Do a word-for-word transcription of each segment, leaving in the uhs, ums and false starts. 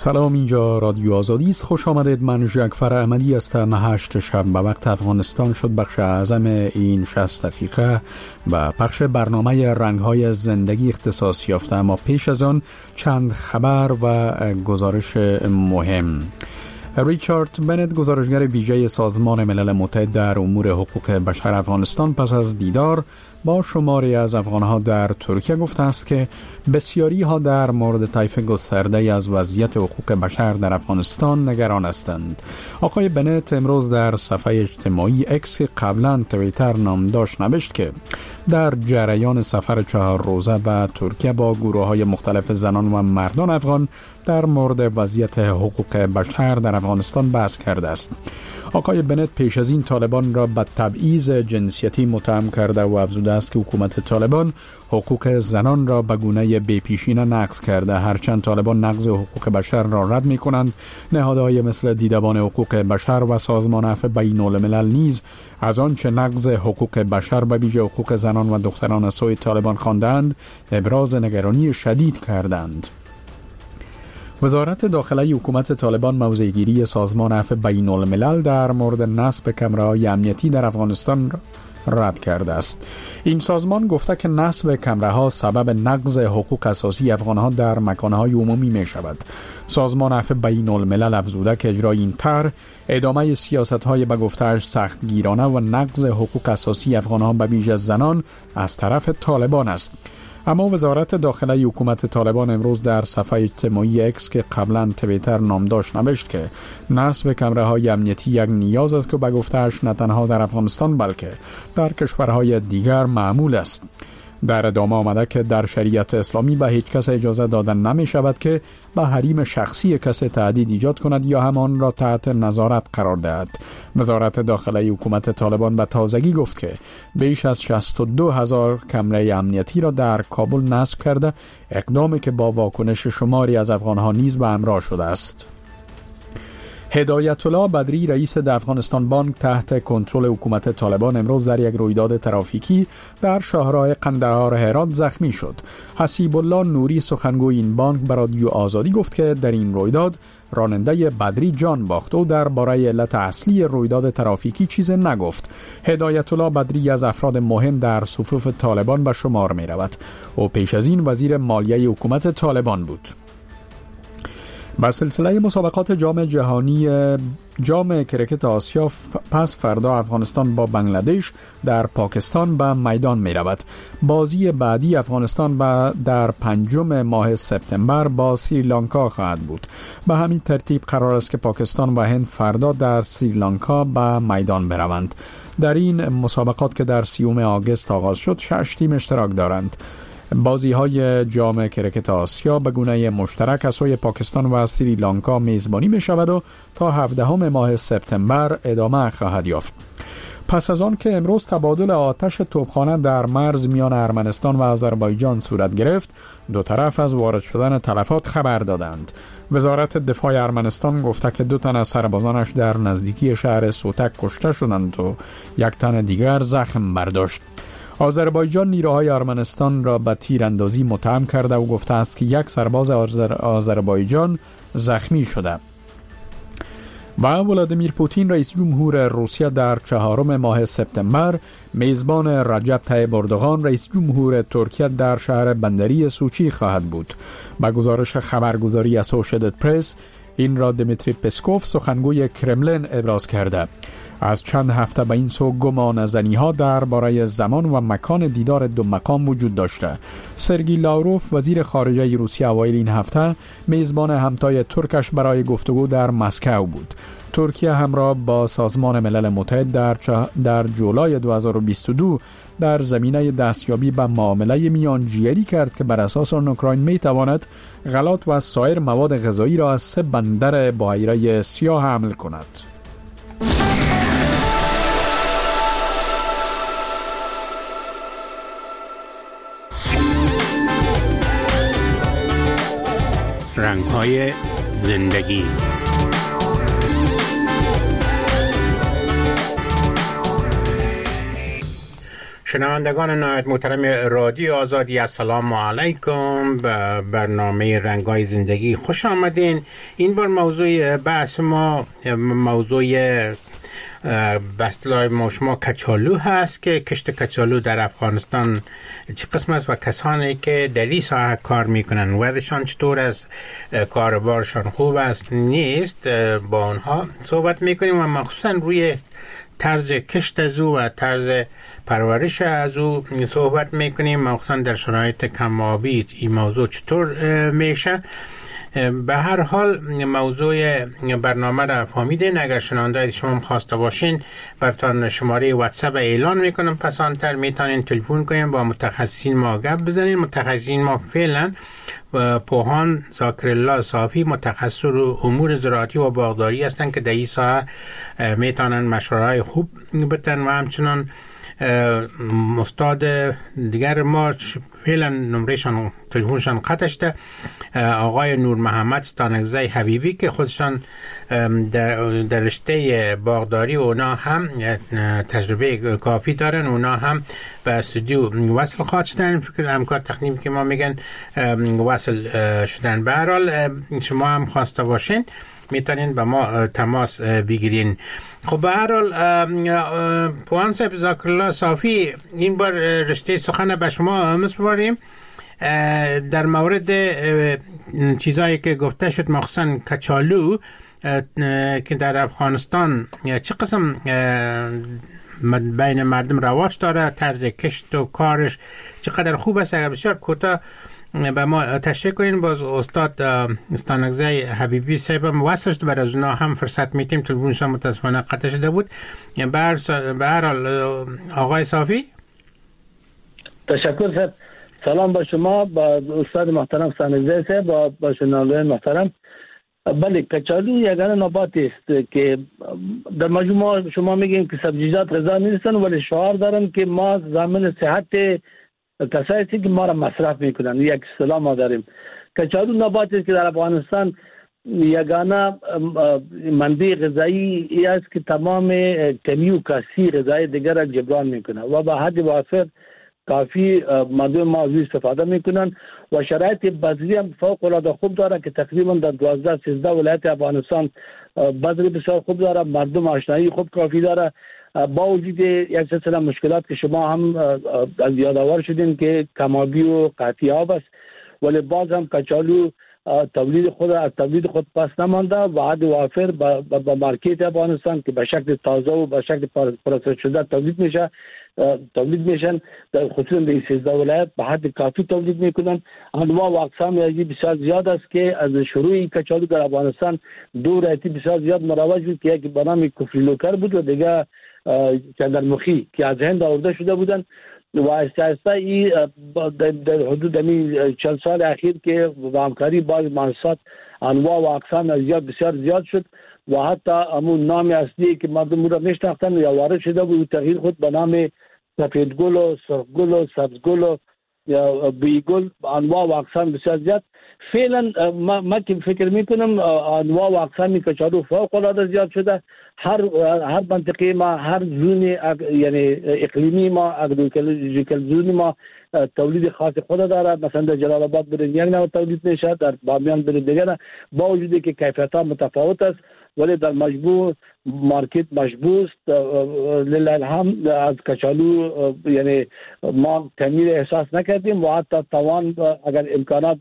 سلام، اینجا رادیو آزادی است. خوش آمدید. من جعفر احمدی هستم. هشت شب به وقت افغانستان شد بخش اعظم این شصت دقیقه و پخش برنامه رنگ‌های زندگی اختصاص یافته، اما پیش از آن چند خبر و گزارش مهم. ریچارد بنت، گزارشگر ویژه سازمان ملل متحد در امور حقوق بشر افغانستان، پس از دیدار با شماری از افغانها در ترکیه گفته است که بسیاری ها در مورد طیف گسترده از وضعیت حقوق بشر در افغانستان نگران هستند. آقای بنت امروز در صفحه اجتماعی اکس، قبلا توییتر نام داشت، نوشت که در جریان سفر چهار روزه به ترکیه با گروه های مختلف زنان و مردان افغان در مورد وضعیت حقوق بشر در افغانستان بحث کرده است. آقای بنت پیش از این طالبان را به تبعیض جنسیتی متهم کرده و افزوده است که حکومت طالبان حقوق زنان را به گونه بی‌پیشینه نقض کرده. هرچند طالبان نقض حقوق بشر را رد می کنند، نهادهای مثل دیدبان حقوق بشر و سازمان عفو بین الملل نیز از آنچه نقض حقوق بشر به ویژه حقوق زنان و دختران از سوی طالبان خواندند ابراز نگرانی شدید کردند. وزارت داخلی حکومت طالبان موضع‌گیری سازمان عفو بین الملل در مورد نصب کمره‌های امنیتی در افغانستان رد کرده است. این سازمان گفته که نصب کمره‌ها سبب نقض حقوق اساسی افغان‌ها در مکان‌های عمومی می شود. سازمان عفو بین الملل افزوده که اجرای این طرح ادامه سیاست‌های به گفته‌اش سختگیرانه و نقض حقوق اساسی افغان‌ها به ویژه زنان از طرف طالبان است. اما وزارت داخلی حکومت طالبان امروز در صفحه اجتماعی اکس که قبلا توییتر نام داشت نوشت که نصب کمره‌های امنیتی یک نیاز است که به گفته‌اش نه تنها در افغانستان بلکه در کشورهای دیگر معمول است. در ادامه آمده که در شریعت اسلامی به هیچ کس اجازه دادن نمی شود که به حریم شخصی کسی تهدید ایجاد کند یا همان را تحت نظارت قرار دهد. وزارت داخلی حکومت طالبان به تازگی گفت که بیش از شصت و دو هزار کمره امنیتی را در کابل نصب کرده، اقدامی که با واکنش شماری از افغانها نیز به همراه شده است. هدایت الله بدری، رئیس افغانستان بانک تحت کنترل حکومت طالبان، امروز در یک رویداد ترافیکی در شاهراه قندهار هرات زخمی شد. حسیب الله نوری، سخنگوی این بانک، به رادیو آزادی گفت که در این رویداد راننده بدری جان باخت و درباره علت اصلی رویداد ترافیکی چیز نگفت. هدایت الله بدری از افراد مهم در صفوف طالبان به شمار می رود. او پیش از این وزیر مالیه حکومت طالبان بود. با سلسله مسابقات جام جهانی جام کرکت آسیا پس فردا افغانستان با بنگلادش در پاکستان به میدان می رود. بازی بعدی افغانستان با در پنجم ماه سپتامبر با سریلانکا خواهد بود. به همین ترتیب قرار است که پاکستان و هند فردا در سریلانکا به میدان بروند. در این مسابقات که در سیوم آگوست آغاز شد، شش تیم اشتراک دارند. بازی های جام کرکت آسیا به گونه مشترک از سوی پاکستان و سریلانکا میزبانی می شود و تا هفدهم ماه سپتامبر ادامه خواهد یافت. پس از آن که امروز تبادل آتش توپخانه در مرز میان ارمنستان و آذربایجان صورت گرفت، دو طرف از وارد شدن تلفات خبر دادند. وزارت دفاع ارمنستان گفته که دو تن از سربازانش در نزدیکی شهر سوتک کشته شدند و یک تن دیگر زخم برداشت. آذربایجان نیروهای ارمنستان را به تیراندازی متهم کرده و گفته است که یک سرباز آذر... آذربایجان زخمی شده. و ولادیمیر پوتین، رئیس جمهور روسیه، در چهارم ماه سپتامبر میزبان رجب طیب اردوغان، رئیس جمهور ترکیه، در شهر بندری سوچی خواهد بود. با گزارش خبرگزاری اسوشییتد پرس، این را دمیتری پسکوف، سخنگوی کرملین، ابراز کرده. از چند هفته به این سو گمان زنی ها درباره زمان و مکان دیدار دو مقام وجود داشته. سرگی لاوروف، وزیر خارجه روسیه، اوایل این هفته میزبان همتای ترکش برای گفتگو در مسکو بود. ترکیه همراه با سازمان ملل متحد در, چه... در جولای دو هزار و بیست و دو در زمینه دستیابی به معامله میانجیگری کرد که بر اساس آن اوکراین می تواند غلات و سایر مواد غذایی را از سه بندر بحیره سیاه حمل کند. رنگ‌های زندگی. شنوندگان نهایت محترم رادیو آزادی، السلام علیکم. به برنامه رنگ‌های زندگی خوش آمدین. این بار موضوع بحث ما موضوع بستلای ما شما کچالو هست که کشت کچالو در افغانستان چه قسم است و کسانی که در این ساحه کار میکنن وضعشان چطور است، کاربارشان خوب است نیست، با آنها صحبت میکنیم و مخصوصا روی طرز کشت از او و طرز پرورش از او صحبت میکنیم، مخصوصا در شرایط کم آبی این موضوع چطور میشه. به هر حال موضوع برنامه را فهمیدین. اگر شنونده شما خواسته باشین براتون شماره واتساپ اعلان میکنم، پسانتر میتونین تلفن کنین با متخصصین ما گپ بزنین. متخصصین ما فعلا پوهان ذاکرالله صافی متخصص رو امور زراعتی و باغداری هستند که در این ساحه میتونن مشوره‌های خوب بدن و همچنان استاد دیگر ما فعلا نمرهشان تلفنشان قطع شده، آقای نور محمد ستانکزی حبیبی که خودشان در, در رشته باغداری و اونا هم تجربه کافی دارن، اونا هم به استودیو وصل خواهد شدن. فکر همکار تکنیکی که ما میگن وصل شدن. به هر حال شما هم خواسته باشین میتونین به ما تماس بگیرین. خب به هر حال پوان صاحب ذاکرالله صافی، این بار رشته سخن به شما مسپاریم در مورد چیزایی که گفته شد، مخصوصا کچالو که در افغانستان چه قسم بین مردم رواج داره، طرز کشت و کارش چقدر خوب است. اگر بسیار کوتاه به ما تشریح کنین. باز استاد ستانکزی حبیبی صاحب واسه شد، برای از اونا هم فرصت میتیم، تلفنشان متاسفانه قطع شده بود. به هر حال آقای صافی تشکر صاحب. سلام با شما، با استاد محترم ستانکزی صاحب و با شنوندگان محترم. بله، کچالو یگانه نبات است که در مجموع شما میگین که سبزیجات غذا نیستن، ولی شعار دارن که ما ضامن صحت کسایی که ما را مصرف میکنن. یک اصطلاح ما داریم. کچالو نباتی است که در افغانستان یگانه منبع غذایی است که تمام کمی و کسی غذای دیگر را جبران میکنه و به حد وافر کافی مردم ما از استفاده میکنن و شرایط بذری هم فوق العاده خوب داره که تقریبا در دوازده سیزده ولایت افغانستان بذری بسیار خوب داره، مردم آشنایی خوب کافی داره. با وجود یک سلسله مشکلات که شما هم از یادآور شدین که کمابی و قحطی آب است، ولی باز هم کچالو تولید خود از تولید خود پس نمانده و حد وافر با مارکت افغانستان که به شکل تازه و به شکل پروسس شده تولید میشه تولید میشن. در خصوصا در سیزده ولایت به حد کافی تولید میکنن. انواع و اقسام یازی بسیار زیاد است که از شروع کچالو در افغانستان دو رایتی بسیار زیاد مروج بود که یک به نام کفریلوکر بود و دیگه چندرمخی که از هند آورده شده بودن و آهسته آهسته این در حدود چند سال اخیر که با همکاری باز مؤسسات انواع و اقسام زیاد بسیار زیاد شد و حتی همون نام اصلی که مردم را میشناختن یا وارد شده بود تغییر خود به نام سفید گل و سرخ گل و سبز گل و یا بیگل، انواع و اقسام بسیار زیاد. فعلا ما, ما که فکر میکنم انواع و اقسام کچالو فوق العاده زیاد شده. هر هر منطقه ما، هر زون یعنی اقلیمی ما، اگریکلچر زون ما تولید خاص خود داره. مثلا در جلال آباد برین یک نوع تولید میشه، در بامیان برین دیگر، با وجودی که کیفیت ها متفاوت است ولی در مجموع مارکت مشبوس لله الحمد از کچالو یعنی ما کمی احساس نکردیم و حتی توان اگر امکانات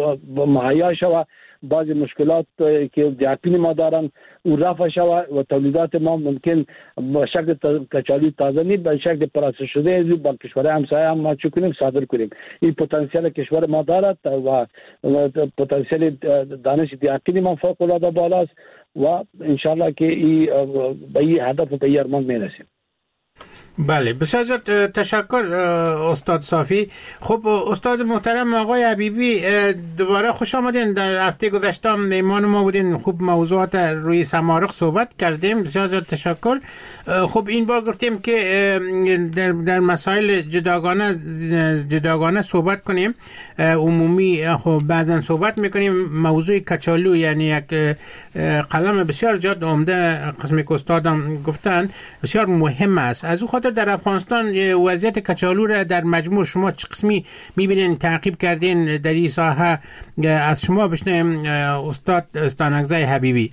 مهیا شود بعضی مشکلات که دیاپین ما دارن او رفع شود و تولیدات ما ممکن به شکل کچالو تازه نیست به شکل پروسس شده از با کشور همسایه هم ما چه کنیم صادر کنیم. این پتانسیل کشور ما دارد و پتانسیل دانش دیاپین ما فوق العاده بالاست و انشالله که ای به این هدف و به این ارمان میرسیم. بله، بسیار زیاد تشکر استاد صافی. خب استاد محترم آقای حبیبی، دوباره خوش آمدین. در هفته گذشته میمان ما بودین، خوب موضوعات روی سمارق صحبت کردیم، بسیار زیاد تشکر. خب این بار گفتیم که در, در مسائل جداگانه جداگانه صحبت کنیم، عمومی خب بعضا صحبت میکنیم. موضوع کچالو یعنی یک قلم بسیار زیاد عمده قسمی که استادم گفتن بسیار مهم است. از او خاطر خاطر در افغانستان وضعیت کچالو را در مجموع شما چه قسمی میبینین تعقیب کردین در این ساحه؟ از شما بشنیم استاد استانگزای حبیبی.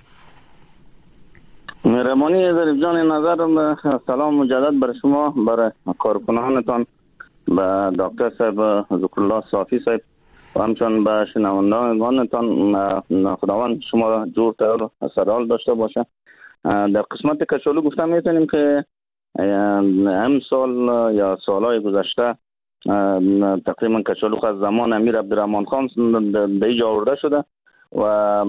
مهربانی ظریف جان، نظر سلام مجدد بر شما، برای کارکنانتان، به دکتر صاحب ذکرالله صافی صاحب و همچنان به شنوندگانتان. خداوند شما را جور تر سرحال داشته باشه. در قسمت کچالو گفتم میتونیم که هم سال یا سالهای گذشته تقریبا کچالو از زمان امیر عبدالرحمن خان به اینجا آورده شده و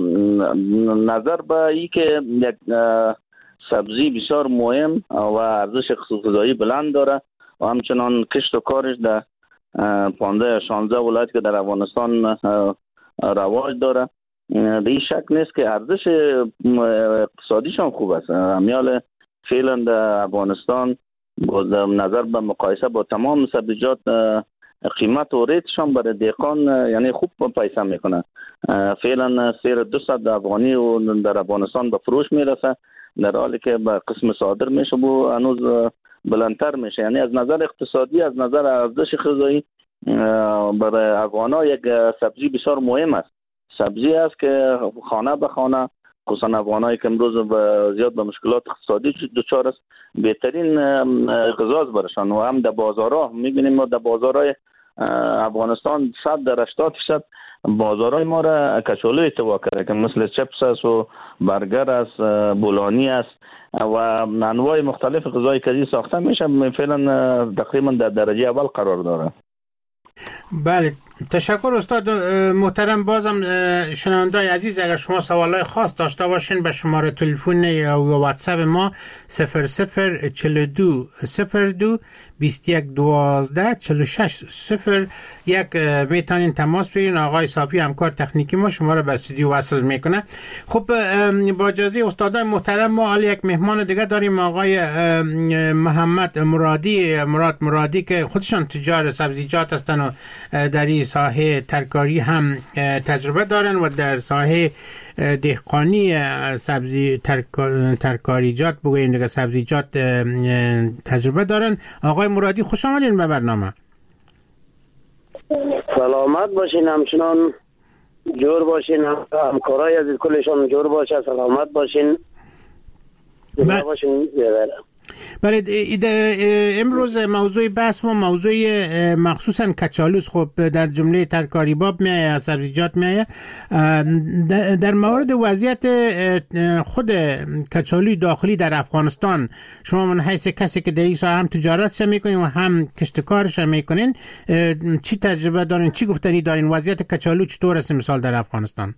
نظر به این که یک سبزی بسیار مهم و ارزش غذایی بلند داره و همچنان کشت و کارش در پانزده شانزده ولایت که در افغانستان رواج داره، به این شک نیست که ارزش اقتصادیش هم خوب است. امیال فعلا در افغانستان با نظر به مقایسه با تمام سبزیجات قیمت و ریتشان برای دهقان یعنی خوب پیسه میکنه. فعلا سیر دویست افغانی و در افغانستان به فروش میرسه، در حالی که به قسم صادر میشه و هنوز بلندتر میشه. یعنی از نظر اقتصادی، از نظر ارزش غذایی برای افغانا یک سبزی بسیار مهم است. سبزی است که خانه به خانه، خصوصا افغانایی که امروز زیاد به مشکلات اقتصادی دچار است، بهترین غذاست برشان. و هم در بازارها میبینیم ما در بازارهای افغانستان صد در هشتاد درصد بازارهای ما را کچالو اتباع کرده که مثل چپس است و برگر است، بولانی است و انواع مختلف غذای کردی ساخته میشه. فعلا تقریبا در درجه اول قرار داره. بله، تشکر استاد محترم. بازم شنوندای عزیز اگر شما سوالای خاص داشته باشین به شماره تلفن یا واتساپ ما صفر صفر چهل و دو صفر دو بیست و یک دوازده چهل و شش صفر یک میتونین تماس بگیرین. آقای صافی همکار تکنیکی ما شما را به استودیو وصل میکنه. خب با اجازه استادای محترم ما حالا یک مهمان دیگه داریم، آقای محمد مرادی مراد مرادی که خودشان تجار سبزیجات هستن و در این ساحه ترکاری هم تجربه دارن و در ساحه دهقانی سبزی ترکاریجات بگوییم دیگه سبزیجات تجربه دارن. آقای مرادی خوش آمدین به برنامه. سلامت باشین، همچنان جور باشین، همکارای عزیز کلشان جور باشه، سلامت باشین. ب... باشین بله. امروز موضوع بحث ما موضوع مخصوصا کچالوس خب در جمله ترکاری باب میایه، سبزیجات میایه. در مورد وضعیت خود کچالوی داخلی در افغانستان شما من حیث کسی که در این ساحه هم تجارت میکنین و هم کشتکارش میکنین چی تجربه دارین، چی گفتنی دارین؟ وضعیت کچالو چطور است مثال در افغانستان؟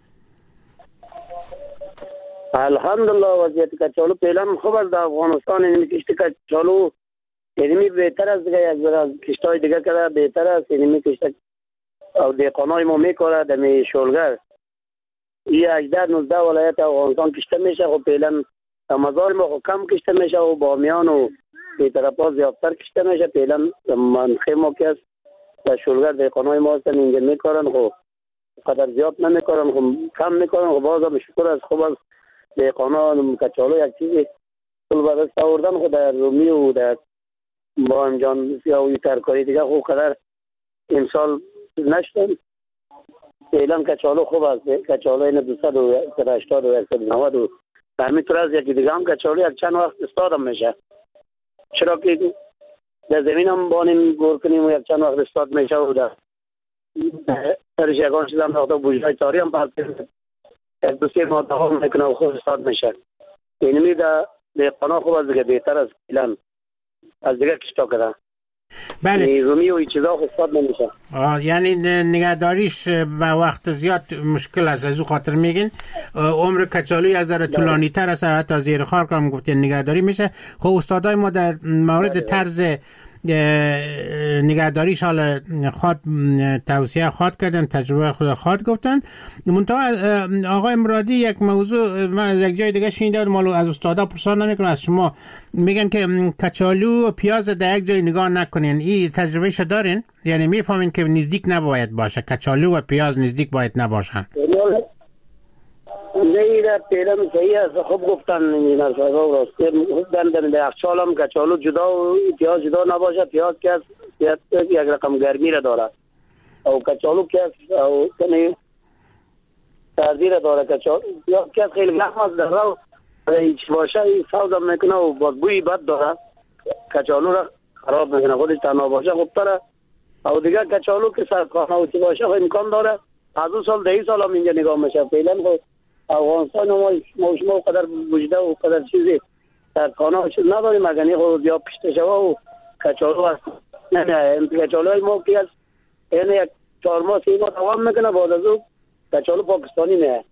الحمدلله وضعیت کچالو فعلا خوب است در افغانستان. یعنی کشت کچالو یعنی بهتر است دیگه از کشتای دیگه که بهتر است. یعنی کشت او دهقانای ما میکاره در شولگر این هجده نوزده ولایت افغانستان کشته میشه. خب فعلا مزار ما کم کشته میشه و بامیان و به طرفا زیادتر کشته میشه. فعلا منخه ما که است در شولگر دهقانای ما هستن اینجا میکارن، خب قدر زیاد نمیکارن، خب کم میکارن. خب بازم شکر از خوب است دهقانان کچالو یک چیزی پول به دست آوردن. خود در رومی و در باهم جان یا ترکاری دیگه خوب قدر امسال نشدن. فعلا کچالو خوب است. کچالو این دویست و هشتاد و صد و نود و همینطور از یکی دیگه هم کچالو یک چند وقت استادم میشه، چرا که در زمین هم بانیم گور کنیم و یک چند وقت استاد میشه و در درش یکان چیز هم داختا بوجهای تاری هم پرد یک دو سه ماه دوام میکنه و خوب استاد میشه. اینمی در دهقانا خوب از دیگه بهتر از فعلا از دیگه کشتا کرده. بله. نیزومی و این چیزا خوب استاد نمیشه. یعنی نگهداریش به وقت زیاد مشکل است. از او خاطر میگین عمر کچالوی از ذره طولانی تر است، حتی زیر خار کام گفتین نگهداری میشه. خب استادای ما در مورد طرز نگهداریش حالا خواد توصیه خواد کردن، تجربه خود خواد گفتن. منتها آقای مرادی یک موضوع من از یک جای دیگه شنیدم، مالو از استادا پرسان نمیکنم، از شما میگن که کچالو و پیاز در یک جای نگاه نکنین. این تجربهش دارین؟ یعنی میفهمین که نزدیک نباید باشه، کچالو و پیاز نزدیک باید نباشن؟ نه پیرم صحیح است. خوب گفتن انجینر صاحب راست گفتن در یخچال هم کچالو جدا و پیاز جدا نباشه. پیاز که است یک رقم گرمی را داره او کچالو که است او کنی سردی را داره. کچالو پیاز که است خیلی نرم است در رو هیچ باشه سوز هم میکنه و بوی بد داره. کچالو را خراب میکنه خودش تنها باشه خوب تره. او دیگه کچالو که سرخانه و چی باشه خیلی امکان داره از دو سال ده سال هم اینجا نگاه میشه. فعلا خود افغانستان ما ما شما قدر وجوده و قدر چیزی در کانال شد نداریم. اگر خود یا پیشته شوا و کچالو هست نه نه کچالوی ما که هست یعنی یک چهار ماه سی ماه دوام میکنه بعد از او کچالو پاکستانی نه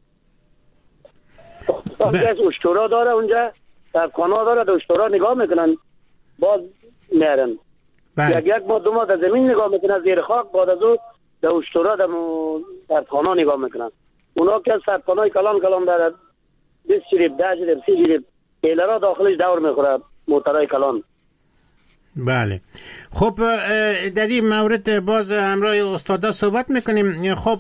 پاکستان اشتورا داره اونجا در کانال داره در اشتورا نگاه میکنن باز میارن یک یک ماه دو ماه در زمین نگاه میکنن زیر خاک بعد از او در اشتورا در کانال نگاه میکنن. اونا که سرطانای کلان کلان دارد بیست جریب ده جریب سی جریب پیلرها داخلش دور میخوره موترهای کلان. بله خب در این مورد باز همراه استادا صحبت میکنیم. خب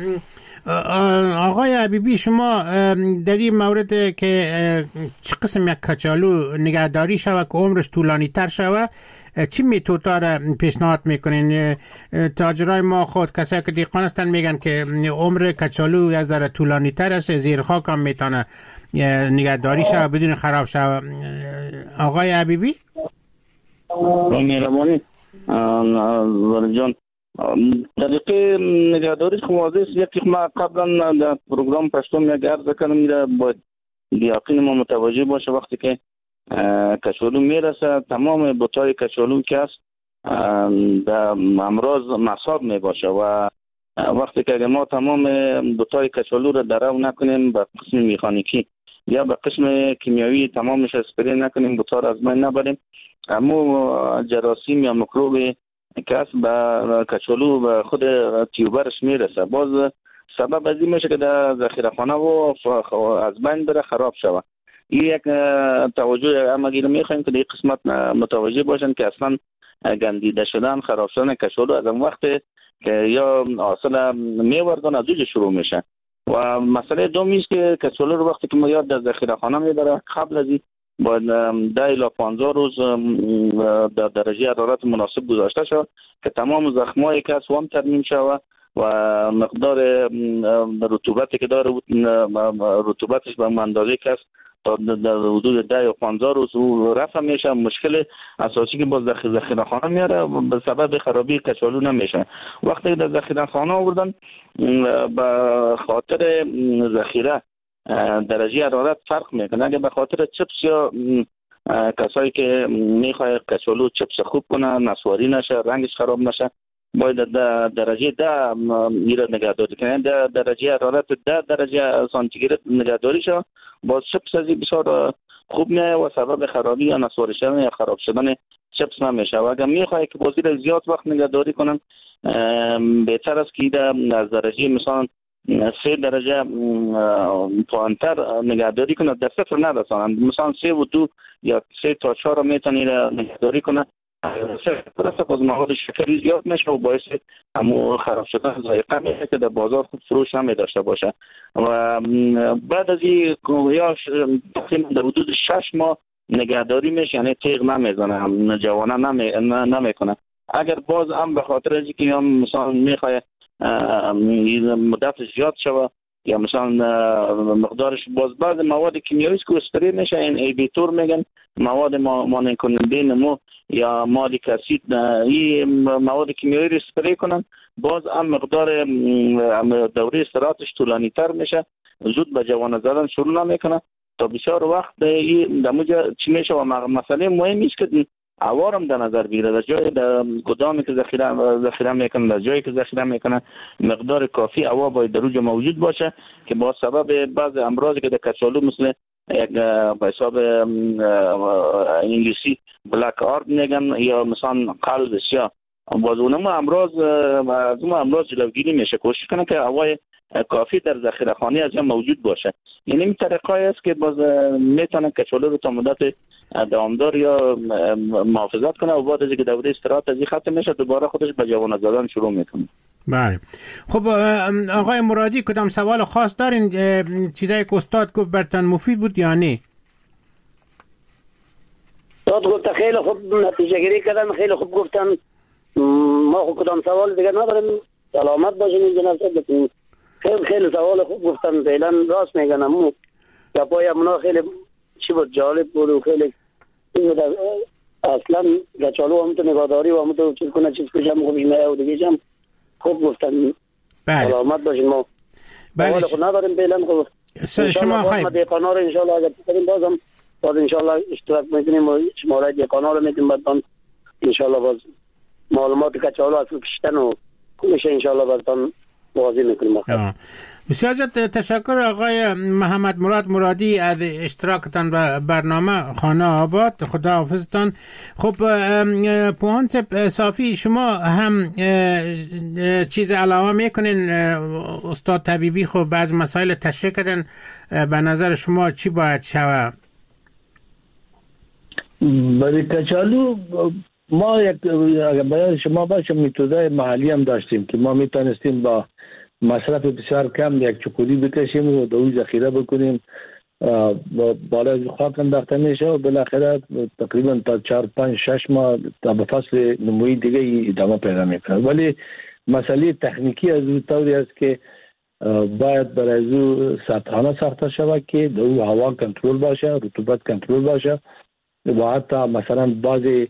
آقای حبیبی شما در این مورد که چه قسم یک کچالو نگهداری شود که عمرش طولانی تر شود چی میتودا را پیشنهاد میکنین؟ تاجرای ما خود کسایی که دیقان هستن میگن که عمر کچالو از ذره طولانی تر است زیر خاک هم میتونه نگهداری شود بدون خراب شود. آقای حبیبی مهربانی ولی جان طریقه نگهداری واضح است. یکی ما قبلا در پروگرام پشتم یک عرض کردم میره باید یقین ما متوجه باشه وقتی که کچالو میرسه تمام بوتای کچالو که است در امراض مصاب میباشه و وقتی که ما تمام بوتای کچالو را درو نکنیم به قسم میخانیکی یا به قسم کیمیاوی تمامش اسپری نکنیم بوتا را از بین نبریم اما جراثیم یا میکروب که است به کچالو به خود تیوبرش میرسه باز سبب از این میشه که در ذخیره خانه و از بین بره خراب شود. این یک توجه امگیر میخوایم که در قسمت متوجه باشن که اصلا گندیده شدن خراب شدن کچالو از اون وقت که یا حاصل میوردن از اونجا شروع میشه. و مسئله دومی است که کچالو رو وقتی که ما یاد در ذخیره خانه میبره قبل از این باید ده الی پانزده روز در درجه حرارت مناسب گذاشته شود که تمام زخمایی که هست وام ترمیم شود و مقدار رطوبتی که داره رطوبتش به اندازه که هست تا در حدود ده یا پانزده روز او رفع میشه. مشکل اساسی که باز ذخیره خانه میاره به سبب خرابی کچالو نمیشه. وقتی در ذخیره خانه آوردن به خاطر ذخیره درجه حرارت فرق میکنه. اگه به خاطر چپس یا کسایی که میخواد کچالو چپس خوب کنه نسواری نشه رنگش خراب نشه باید در درجه ده میره نگهداری کنه. در درجه حرارت ده درجه سانتیگراد نگهداری شد باز چپس ازی بسیار خوب میایه و سبب خرابی یا نسواری شدن یا خراب شدن چپس نمیشه. و اگر میخواد که بازی را زیاد وقت نگهداری کنن بهتر است که از درجه مثلا سه درجه پایینتر نگهداری کنه در صفر نرسانند. مثلا سه و دو یا سه تا چهار میتونی نگهداری کنه صفر باز مواد شکری زیاد میشه و باعث همو خراب شدن ذائقه میشه که در بازار خوب فروش نمی داشته باشه. و بعد از این یا تقریبا در حدود شش ماه نگهداری میشه یعنی تیغ نمیزنه جوانه نمی نمیکنه. اگر باز هم به خاطر از اینکه هم مثلا میخواد مدت زیاد شود یا مثلا مقدارش باز بعض مواد کیمیایی که اسپری میشه این ایبیتور میگن مواد مانع کننده نمو یا مالیک اسید این مواد کیمیایی رو اسپری کنن باز هم مقدار دوره استراحتش طولانی تر میشه زود به جوانه زدن شروع نمیکنه تا بسیار وقت این دموجه چی میشه. و مسئله مهمی است که اوارم در نظر بگیره در جای در گدامی که ذخیره ذخیره میکنه در جایی که ذخیره میکنه مقدار کافی هوا باید در اونجا موجود باشه که با سبب بعض امراضی که در کچالو مثل یک به حساب انگلیسی بلک آرت میگن یا مثلا قلب سیاه باز اونم امراض از اون امراض جلوگیری میشه. کوشش کنه که هوای کافی در ذخیره خانه از موجود باشه. یعنی این طریقه است که باز میتونه کچالو رو تا مدت دامدار یا محافظت کنه و بعد از اینکه دوره استراحت از این ختم میشه دوباره خودش به جوانه زدن شروع میکنه. بله. خب آقای مرادی کدام سوال خاص دارین؟ چیزایی که استاد گفت برتان مفید بود یا نه؟ استاد گفت خیلی خوب نتیجه گیری کردن، خیلی خوب گفتن. ما خود کدام سوال دیگه نداریم. سلامت باشین این جناب صاحب. خیلی خیلی سوال خوب گفتن، فعلا راست میگن. امو گپای امونا خیلی چی بود، جالب بود و خیلی اصلا گچالو هم تو نگاهداری و هم تو چیز کنه چیز کشم خوبش میه و دیگه هم خوب گفتن. بله. سلامت باشین. ما بله. خود نداریم فعلا. خوب شما خیلی ما دیقانا رو انشالله اگر بکنیم بازم باز انشالله اشتراک میکنیم و شماره دیقانا رو میدیم بعد انشالله باز معلومات کچالو اصل کشتن و میشه انشالله بعد واضح میکنیم. بسیار زیاد تشکر آقای محمد مراد مرادی از اشتراکتان و برنامه خانه آباد. خدا حافظتان. خب پوهان صافی شما هم چیز علاوه میکنین؟ استاد طبیبی خب بعض مسائل تشریح کردن، به نظر شما چی باید شود؟ برای کچالو ما یک اگر بیان شما باشه میتودای محلی هم داشتیم که ما میتونستیم با مصرف بسیار کم یک چکوری بکشیم و دوی ذخیره بکنیم، بالا از خاک انداخته میشه و بالاخره تقریبا تا چهار پنج شش ماه تا به فصل نمویی دیگه ادامه پیدا میکنه. ولی مسئله تکنیکی از اون طوری است که باید برای او سطحانه ساخته شود که دو هوا کنترل باشه، رطوبت کنترل باشه و حتی مثلا بعضی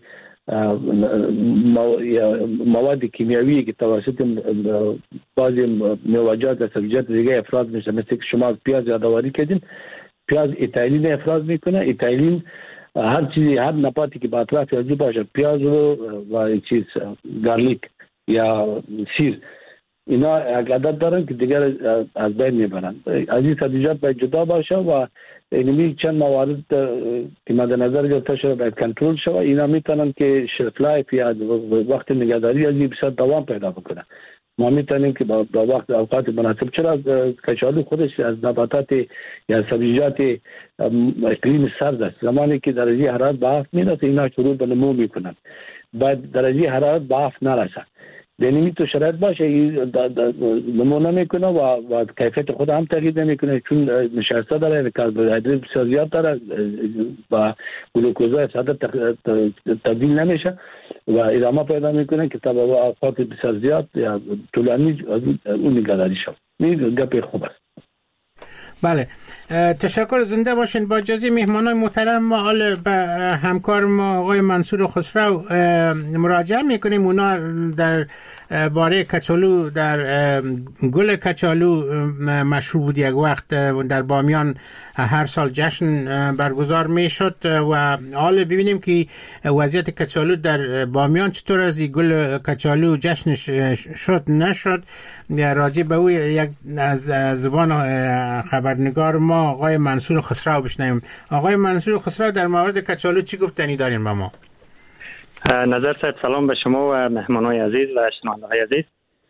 مواد کیمیاوی که توسط بعضی میوه‌جات و سبزیجات دیگه افراز میشه، مثل که شما پیاز یادآوری کردین، پیاز ایتایلین افراز میکنه. ایتایلین هر چیزی، هر نباتی که با اطراف یازی باشه، پیاز رو و چیز گارلیک یا سیر، اینا یک عدد دارن که دیگر از بین میبرن. از این سبزیجات باید جدا باشه و اینمی چند موارد که مد نظر گرفته شده باید کنترل شود. اینا میتونن که شلف لایف یا وقت نگهداری از این بسیار دوام پیدا بکنه. ما میتونیم که با وقت اوقات مناسب، چرا کچالو خودش از نباتات یا سبزیجات اقلیم سرد است، زمانی که درجه حرارت به هفت میرسه اینا شروع به نمو میکنن، بعد درجه حرارت به هفت نرسه دینی تو شرایط باشه نمو نمیکنه و, و کیفیت خود هم تغییر نمیکنه، چون نشسته داره، کربوهیدرات بسیار زیاد داره و گلوکوزا ساده تبدیل نمیشه و ادامه پیدا میکنه که تا به اوقات بسیار زیاد یا طولانی اون نگهداری شد. این گپ خوب است. بله، تشکر. زنده باشین. با اجازه مهمانان محترم ما حال به همکار ما آقای منصور خسرو مراجعه میکنیم. اونا در باره کچالو، در گل کچالو مشهور بود یک وقت در بامیان، هر سال جشن برگزار میشد و حال ببینیم که وضعیت کچالو در بامیان چطور از گل کچالو جشنش شد نشد. راجع به او یک از زبان خبرنگار ما آقای منصور خسرو بشنویم. آقای منصور خسرو در مورد کچالو چی گفتنی دارین با ما؟ نظر صاحب سلام به شما و مهمانای عزیز و شنونده‌های عزیز.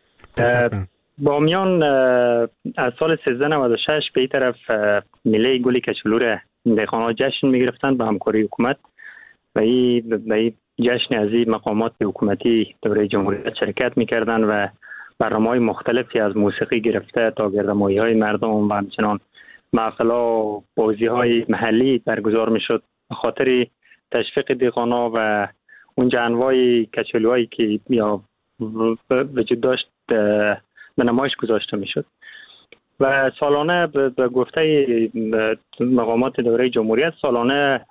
بامیان از سال سیزده نود و شش به این طرف میله گل کچالو را دهقان‌ها جشن می‌گرفتند با همکاری حکومت و این به این جشن از این مقامات حکومتی دوره جمهوریت شرکت می‌کردند و برنامه‌های مختلفی از موسیقی گرفته تا گردمایی‌های مردم و همچنان محفل‌ها و بازی‌های محلی برگزار می‌شد به خاطر تشویق دهقان‌ها و اون انواع کچالوهایی که یا وجود داشت به نمایش گذاشته میشد و سالانه به گفته مقامات دوره جمهوریت سالانه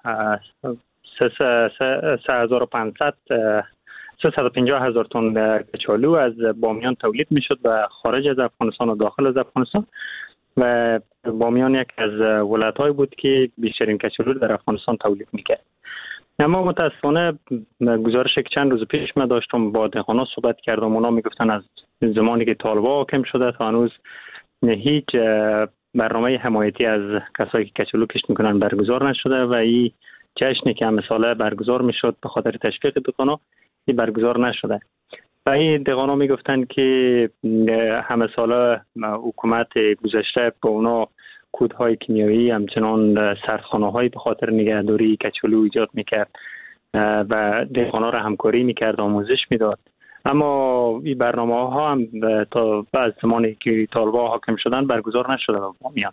سه هزار و پانصد سیصد و پنجاه هزار تن کچالو از بامیان تولید میشد و خارج از افغانستان و داخل از افغانستان و بامیان یک از ولایت‌های بود که بیشترین کچالو در افغانستان تولید میکرد. اما متاسفانه گزارش که چند روز پیش من داشتم با دهقانا صحبت کردم، اونا میگفتن از زمانی که طالبان حاکم شده تا هنوز هیچ برنامه حمایتی از کسایی که کچالو کشت میکنن برگزار نشده و این جشنی که همه ساله برگزار میشد به خاطر تشویق دهقانا این برگزار نشده و این دهقانا میگفتن که همه ساله حکومت گذشته با اونا کودهای کیمیایی، همچنان سردخانه های به خاطر نگهداری کچالو ایجاد میکرد و دهقانا را همکاری میکرد، آموزش میداد. اما این برنامه ها هم تا بعد زمانی که طالبان حاکم شدن برگزار نشده در بامیان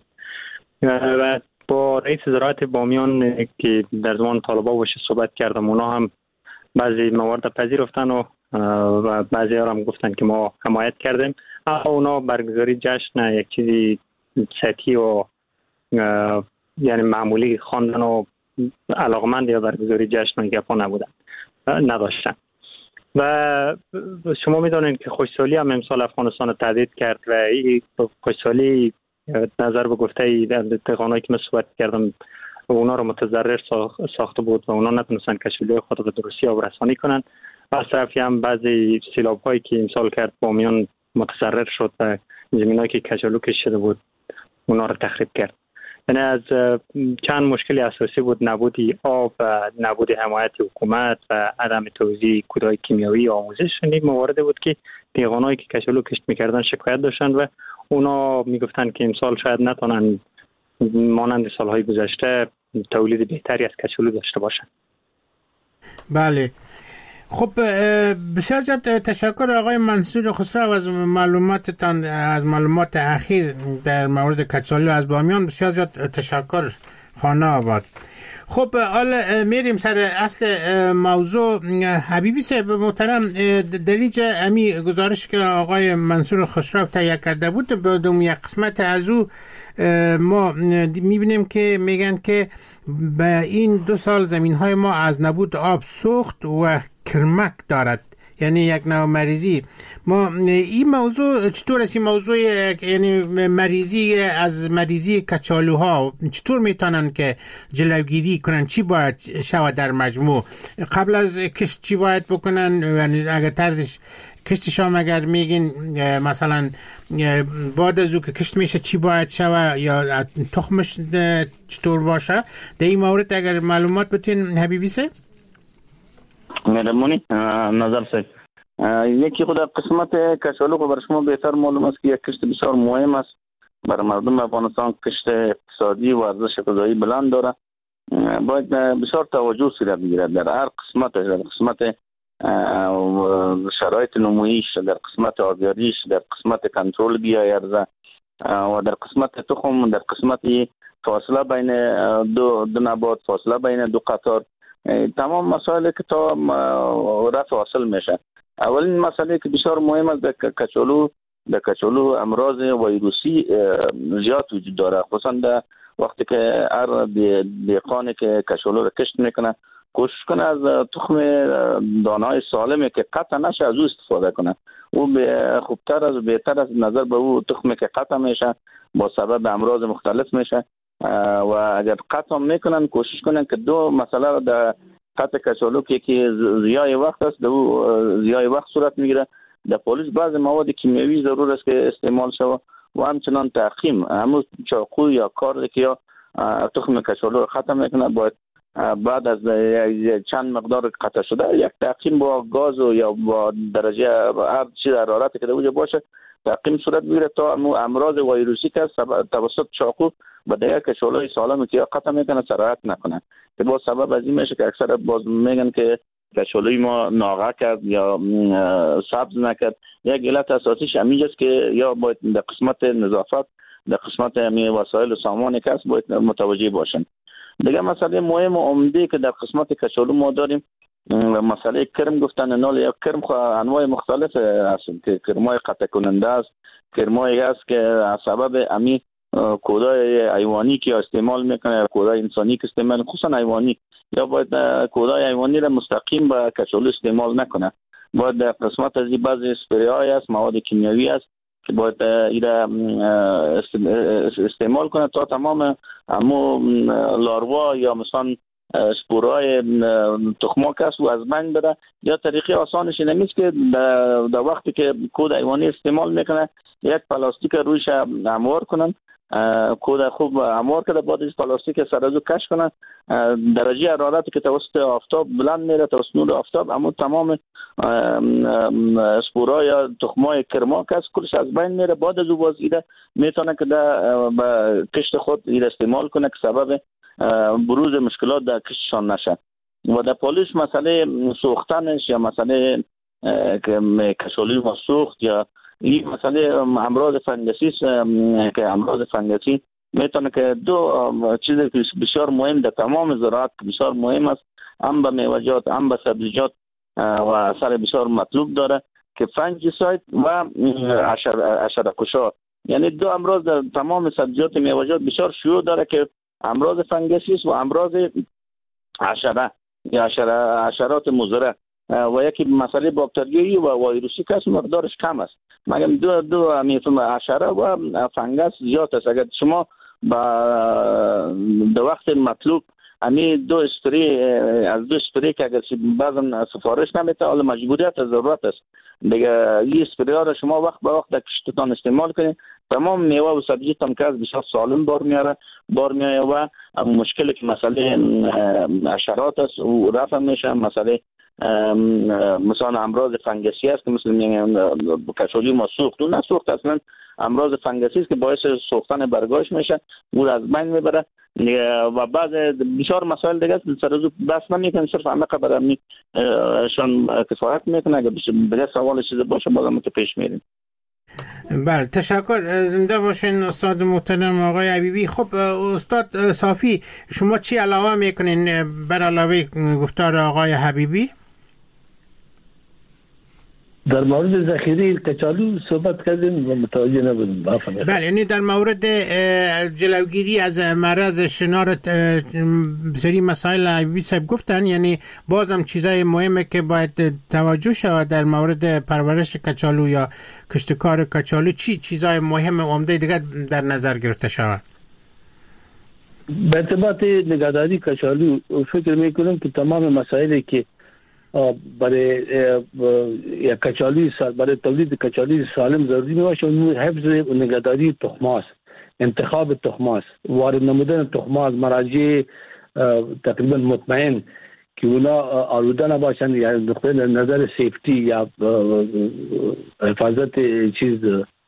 و با رئیس زراعت بامیان که در زمان طالبان باشه صحبت کردم، اونا هم بعضی موارد پذیرفتن و و بعضی ها هم گفتن که ما حمایت کردیم. اما اونا برگزاری جشن یک چیزی سطحی و یعنی معمولی خواندن و علاقمند یا برگزاری جشن و گپا نبودن نداشتن. و شما میدونید که خوشسالی هم امسال افغانستان رو تهدید کرد و این خوشسالی نظر به گفته دهقانایی که من صحبت کردم اونا رو متضرر ساخته بود و اونا نتونستن کشاورزی خود رو به درستی آبرسانی کنن. و از طرفی هم بعضی سیلاب هایی که امسال کرد بامیان متضرر شد و زمینایی که کچالو کشیده بود اونا رو تخریب کرد. یعنی از چند مشکل اساسی بود: نبودی آب و نبود حمایت حکومت و عدم توزیع کودهای کیمیایی آموزش. این موارد بود که دهقانایی که کچالو کشت میکردن شکایت داشتن و اونا میگفتن که امسال شاید نتونن مانند سالهای گذشته تولید بهتری از کچالو داشته باشن. بله، خب بسیار زیاد تشکر آقای منصور خسرو از معلوماتتان، از معلومات اخیر در مورد کچالو از بامیان. بسیار زیاد تشکر خانه آباد. خب حالا میریم سر اصل موضوع. حبیبی صاحب محترم، دلیج امی گزارش که آقای منصور خسرو تهیه کرده بود بدون یک قسمت از او ما میبینیم که میگن که به این دو سال زمین های ما از نبود آب سوخت و کرمک دارد، یعنی یک نوع مریضی. ما این موضوع چطور است؟ این موضوع یعنی مریضی از مریضی کچالوها چطور میتونن که جلوگیری کنن؟ چی باید شود در مجموع؟ قبل از کشت چی باید بکنن؟ یعنی اگر طرزش کشتش هم اگر میگین مثلا بعد از او که کشت میشه چی باید شود یا تخمش چطور باشه؟ در این مورد اگر معلومات بتین حبیبی سه؟ مهربانی نظر سید. یکی خود قسمت کچالو که بر شما بهتر معلوم است که یک کشت بسیار مهم است برای مردم افغانستان. کشت اقتصادی و ارزش غذایی بلند داره، باید بسیار توجه صورت بگیرد در هر قسمت، در قسمت شرایط نمویش، در قسمت آبیاریش، در قسمت کنترل بیای ارزه و در قسمت تخم، در قسمت فاصله بین دو, دو نبات، فاصله بین دو قطار، تمام مسائل که تا رفع حاصل میشه. اولین مسئله که بسیار مهم است در کچالو، در کچالو امراض ویروسی زیاد وجود داره، خصوصا در وقتی که هر دهقانی که کچالو را کشت میکنه کوشش کنه از تخم دانه‌های سالمی که قطع نشه از او استفاده کنه. او خوبتر از بهتر از نظر به او تخمی که قطع میشه با سبب امراض مختلف میشه و اگر قطع میکنن کوشش کنن که دو مسئله را در قطع کچالو که یکی ضیاع وقت است، دو ضیاع وقت صورت میگیره. در پولیس بعض مواد کیمیایی ضرور است که استعمال شود و همچنان تعقیم، همون چاقو یا کار که یا تخم کچالو را قطع میکنه باید بعد از چند مقدار قطع شده یک تعقیم با گاز و یا با درجه هر چیز حرارتی که در وجود باشه تعقیم صورت بگیره تا امراض ویروسی که توسط چاقو به دیگر کچالوی سالمی که قطع میکنه سرایت نکنه، که با سبب از این میشه که اکثر باز میگن که کچالوی ما ناغه کرد یا سبز نکرد. یک علت اساسیش همین است که یا باید در قسمت نظافت، در قسمت همین وسایل و سامانی که هست باید متوجه باشن. دیگه مسئله مهم و عمده که در قسمت کچالو ما داریم مسئله کرم گفتن نال. یا کرم انواع مختلف هست که کرمای قطع کننده است، کرمایی است که از سبب امی کودای حیوانی که استعمال میکنه یا کودای انسانی که استعمال، خصوصا حیوانی، یا باید کودای حیوانی را مستقیم به کچالو استعمال نکنه. باید در قسمت از این بعضی اسپری های است، مواد کیمیایی است که باید ایره استعمال کنه تا تمام همو لاروا یا مثلا سپورای تخماک است و از بین بره. یا طریقه آسانش نمیست که در وقتی که کود حیوانی استعمال میکنه یک پلاستیک رویش هموار کنن کود خوب اموار کرده، بعد از پلاستیک سر از او کش کنه، درجه حرارتی که توسط آفتاب بلند میره، توسط نور آفتاب، اما تمام اسپورا یا تخمای کرما که از کلش از بین میره. بعد از او باز ایده میتونه که در کشت خود ایده استعمال کنه که سبب بروز مشکلات در کشتشان نشه. و در پالوش مسئله سوختنش یا مسئله کشالی ما سوخت یا این مسئله امراض فنگسی که امراض فنگسی میتونه که دو چیز بسیار مهم در تمام زراعت بسیار مهم است، هم به میوه‌جات هم به سبزیجات و اثر بسیار مطلوب داره که فنجیساید و حشره‌کشا، یعنی دو امراض در تمام سبزیجات و میوه‌جات بسیار شیوع داره که امراض فنگسی و امراض حشره یا حشرات مضر و یکی مسئله باکتریایی و ویروسی که مقدارش کم است. مگر دو دو میفهم حشره و فنگس زیاد است. اگر شما با دو وقت مطلوب امی دو اسپری از دو اسپری که اگر بعضا سفارش نمیده، حالا مجبوریت ضرورت است دیگه، این اسپری ها را شما وقت به وقت در کشتتان استعمال کنید، تمام میوه و سبزیتان که از بسیار سالم بار میاره بار میاره و مشکلی که مسئله حشرات است و رفع میشه. مسئله مثلا امراض فنگسی است که مثل کشالی ما سوخت و نسوخت، اصلا امراض فنگسی است که باعث سوختن برگاش میشه و از بین میبره و بعض بسیار مسائل دیگه سر از بس نمیکنه، صرف عمق برای شان کفایت میکنه. اگه بگه سوال چیز باشه بازم تو پیش میریم. بله تشکر، زنده باشین استاد محترم آقای حبیبی. خب استاد صافی، شما چی علاوه میکنین بر علاوه گفتار آقای حبیبی؟ در مورد ذخیره کچالو صحبت کردیم و متوجه نبودیم. بله، یعنی در مورد جلوگیری از مرض شنار بسیاری مسائل حبیبی صاحب گفتن، یعنی بازم چیزای مهمه که باید توجه شود در مورد پرورش کچالو یا کشتکار کچالو. چی چیزای مهم عمده دیگه در نظر گرفته شود؟ به ارتباط نگهداری کچالو فکر میکنم که تمام مسائلی که برای یا کچالوی برای تولید کچالوی سالم ضروری میباشه، اون حفظ و نگهداری تخماست، انتخاب تخماست، وارد نمودن تخم از مراجع تقریبا مطمئن که اونا آلوده نباشن یا نقطه نظر سیفتی یا حفاظت چیز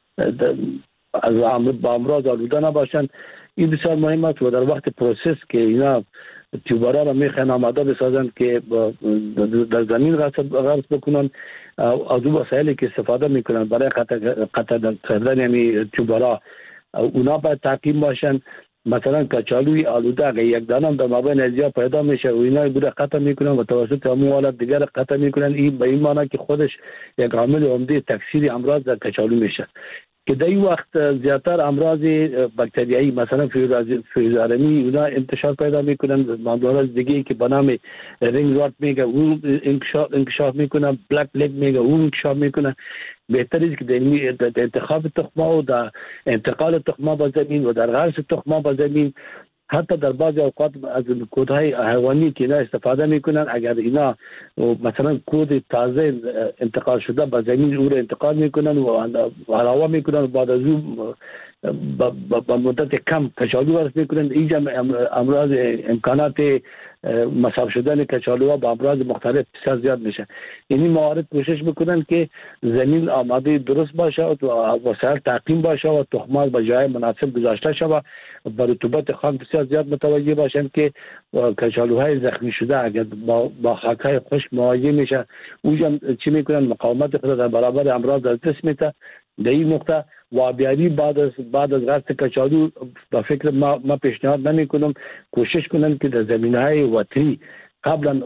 از امراض آلوده نباشن. این بسیار مهم است و در وقت پروسس که اینا تیوبارا را میخوان آماده بسازن که در زمین غرس بکنن، از اون وسایلی که استفاده میکنن برای قطع کردن یعنی تیوبارا اونا باید تعقیم باشن. مثلا کچالوی آلوده اگه یک دانه در مابین ازیا پیدا میشه و اینا بوده قطع میکنن و توسط همون حالت دیگر قطع میکنن، این به این معنی که خودش یک عامل عمده تکثیر امراض در کچالو میشه که در این وقت زیادتر امراض باکتریایی مثلا فیروزارمی اونا انتشار پیدا میکنن. امراض دیگه که به نام رینگ رات میگه اون انکشاف انکشاف میکنن، بلک لگ میگه اون انکشاف میکنن. بهتر است که در انتخاب تخم‌ها و در انتقال تخم‌ها به زمین و در غرس تخم‌ها به زمین، حتی در بعضی اوقات از کودهای حیوانی که اینا استفاده میکنن، اگر اینا مثلا کود تازه انتقال شده به زمین او را انتقال میکنن و علاوه میکنن و بعد از اون با مدت کم کچالو ورس میکنن، اینجا امراض امکانات مصاب شدن کچالوها با امراض مختلف بسیار زیاد میشه. یعنی موارد کوشش میکنن که زمین آماده درست باشه و وسایل تعقیم باشه و تخم‌ها به جای مناسب گذاشته شود، با رطوبت خاک بسیار زیاد متوجه باشن که کچالوهای زخمی شده اگر با با خاک‌های خشک مواجه میشه اونجا چی میکنن؟ مقاومت خود در برابر امراض از دست میده. در این نقطه وابیاری بعد از بعد از غرس کچالو با فکر ما ما پیشنهاد نمی کنم کوشش کنن که در زمینهای وتری قبلا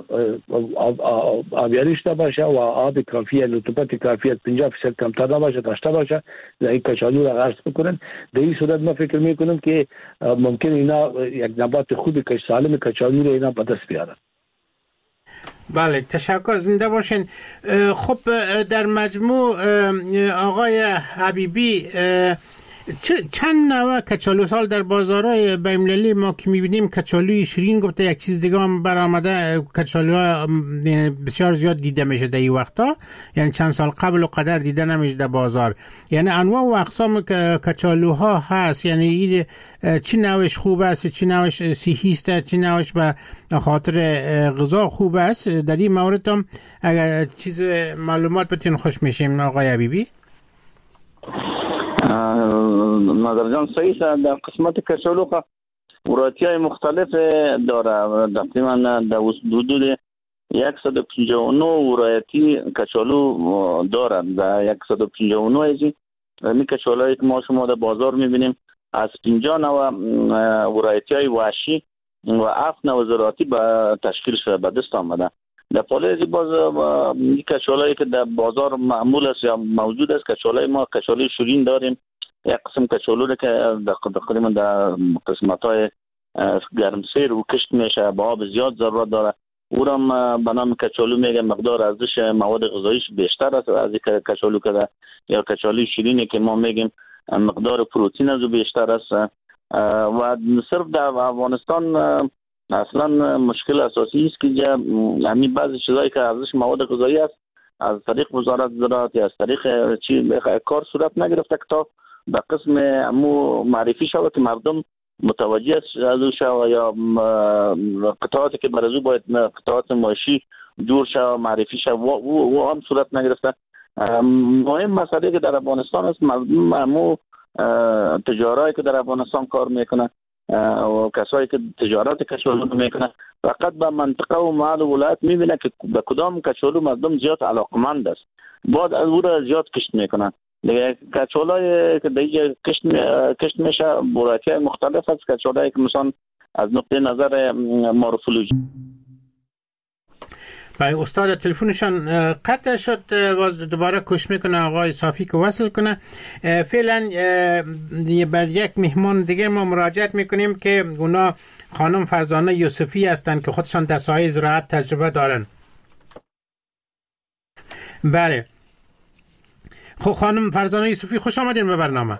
آبیاری شده باشه و آب کافی رطوبت کافی پنجاه درصد کمتر نباشه داشته باشه، در این کچالو را غرس بکنن. در این صورت ما فکر می کنم که ممکن اینا یک نبات خوب کش سالم کچالو را اینا به دست بیارن. بله تشکر، زنده باشین. خب در مجموع آقای حبیبی چند نوع کچالو سال در بازارهای بین‌المللی ما که می‌بینیم کچالوی شیرین گفته یک چیز دیگه هم برآمده، کچالوها بسیار زیاد دیده میشه در این وقتا، یعنی چند سال قبل و قدر دیده نمیشه در بازار. یعنی انواع و اقسام کچالوها هست، یعنی این چی نوعش خوب است، چی نوعش صحی است، چی نوعش به خاطر غذا خوب است. در این مورد هم اگر چیز معلومات بتین خوش میشیم آقای حبیبی. نظر جان صحیح است. در قسمت کچالو ورایتی های مختلف داره، تقریبا در حدود صد و پنجاه و نه ورایتی کچالو دارد. در صد و پنجاه و نه ازی این کچالوهایی که ما شما در بازار میبینیم از پنجاه نوع ورایتی های وحشی و هفت نوع زراعتی به تشکیل شده به دست آمده. در پالیزی باز کچالوهایی که در بازار معمول است یا موجود است، کچالوی ما کچالوی شیرین داریم، یک قسم کچالو که تقریبا در قسمت‌های گرمسیر و کشت میشه، با آب زیاد ضرورت داره، او را به نام کچالو میگه. مقدار ارزش مواد غذاییش بیشتر است از کچالو که یا کچالوی شیرینی که ما میگیم مقدار پروتئین از بیشتر است. و صرف در افغانستان اصلا مشکل اساسی است که همین بعضی چیزایی که ارزش مواد غذایی است از طریق وزارت زراعت یا از طریق چی کار صورت نگرفته که تا به قسم امو معرفی شود که مردم متوجه از او شود، یا قطعاتی که برای او باید قطعات معاشی جور شود معرفی شود و هم صورت نگرفته. مهم مسئله که در افغانستان است، مردم امو تجارایی که در افغانستان کار میکنه و کسایی که تجارت کچالو میکنه فقط به منطقه و محل و ولایت میبینه که به کدام کچالو مردم زیاد علاقمند است، بعد از او را زیاد کشت میکنن. دیگه کچالوی که دیگه کشت کشت میشه برایتی مختلف است، کچالوی که مثلا از نقطه نظر مورفولوژی. برای استاد تلفنشان قطع شد، باز دوباره کوشش میکنه آقای صافی که وصل کنه. فعلا بر یک مهمان دیگه ما مراجعت میکنیم که اونا خانم فرزانه یوسفی هستند که خودشان در ساحه زراعت تجربه دارن. بله، خب خانم فرزانه یوسفی خوش آمدین به برنامه.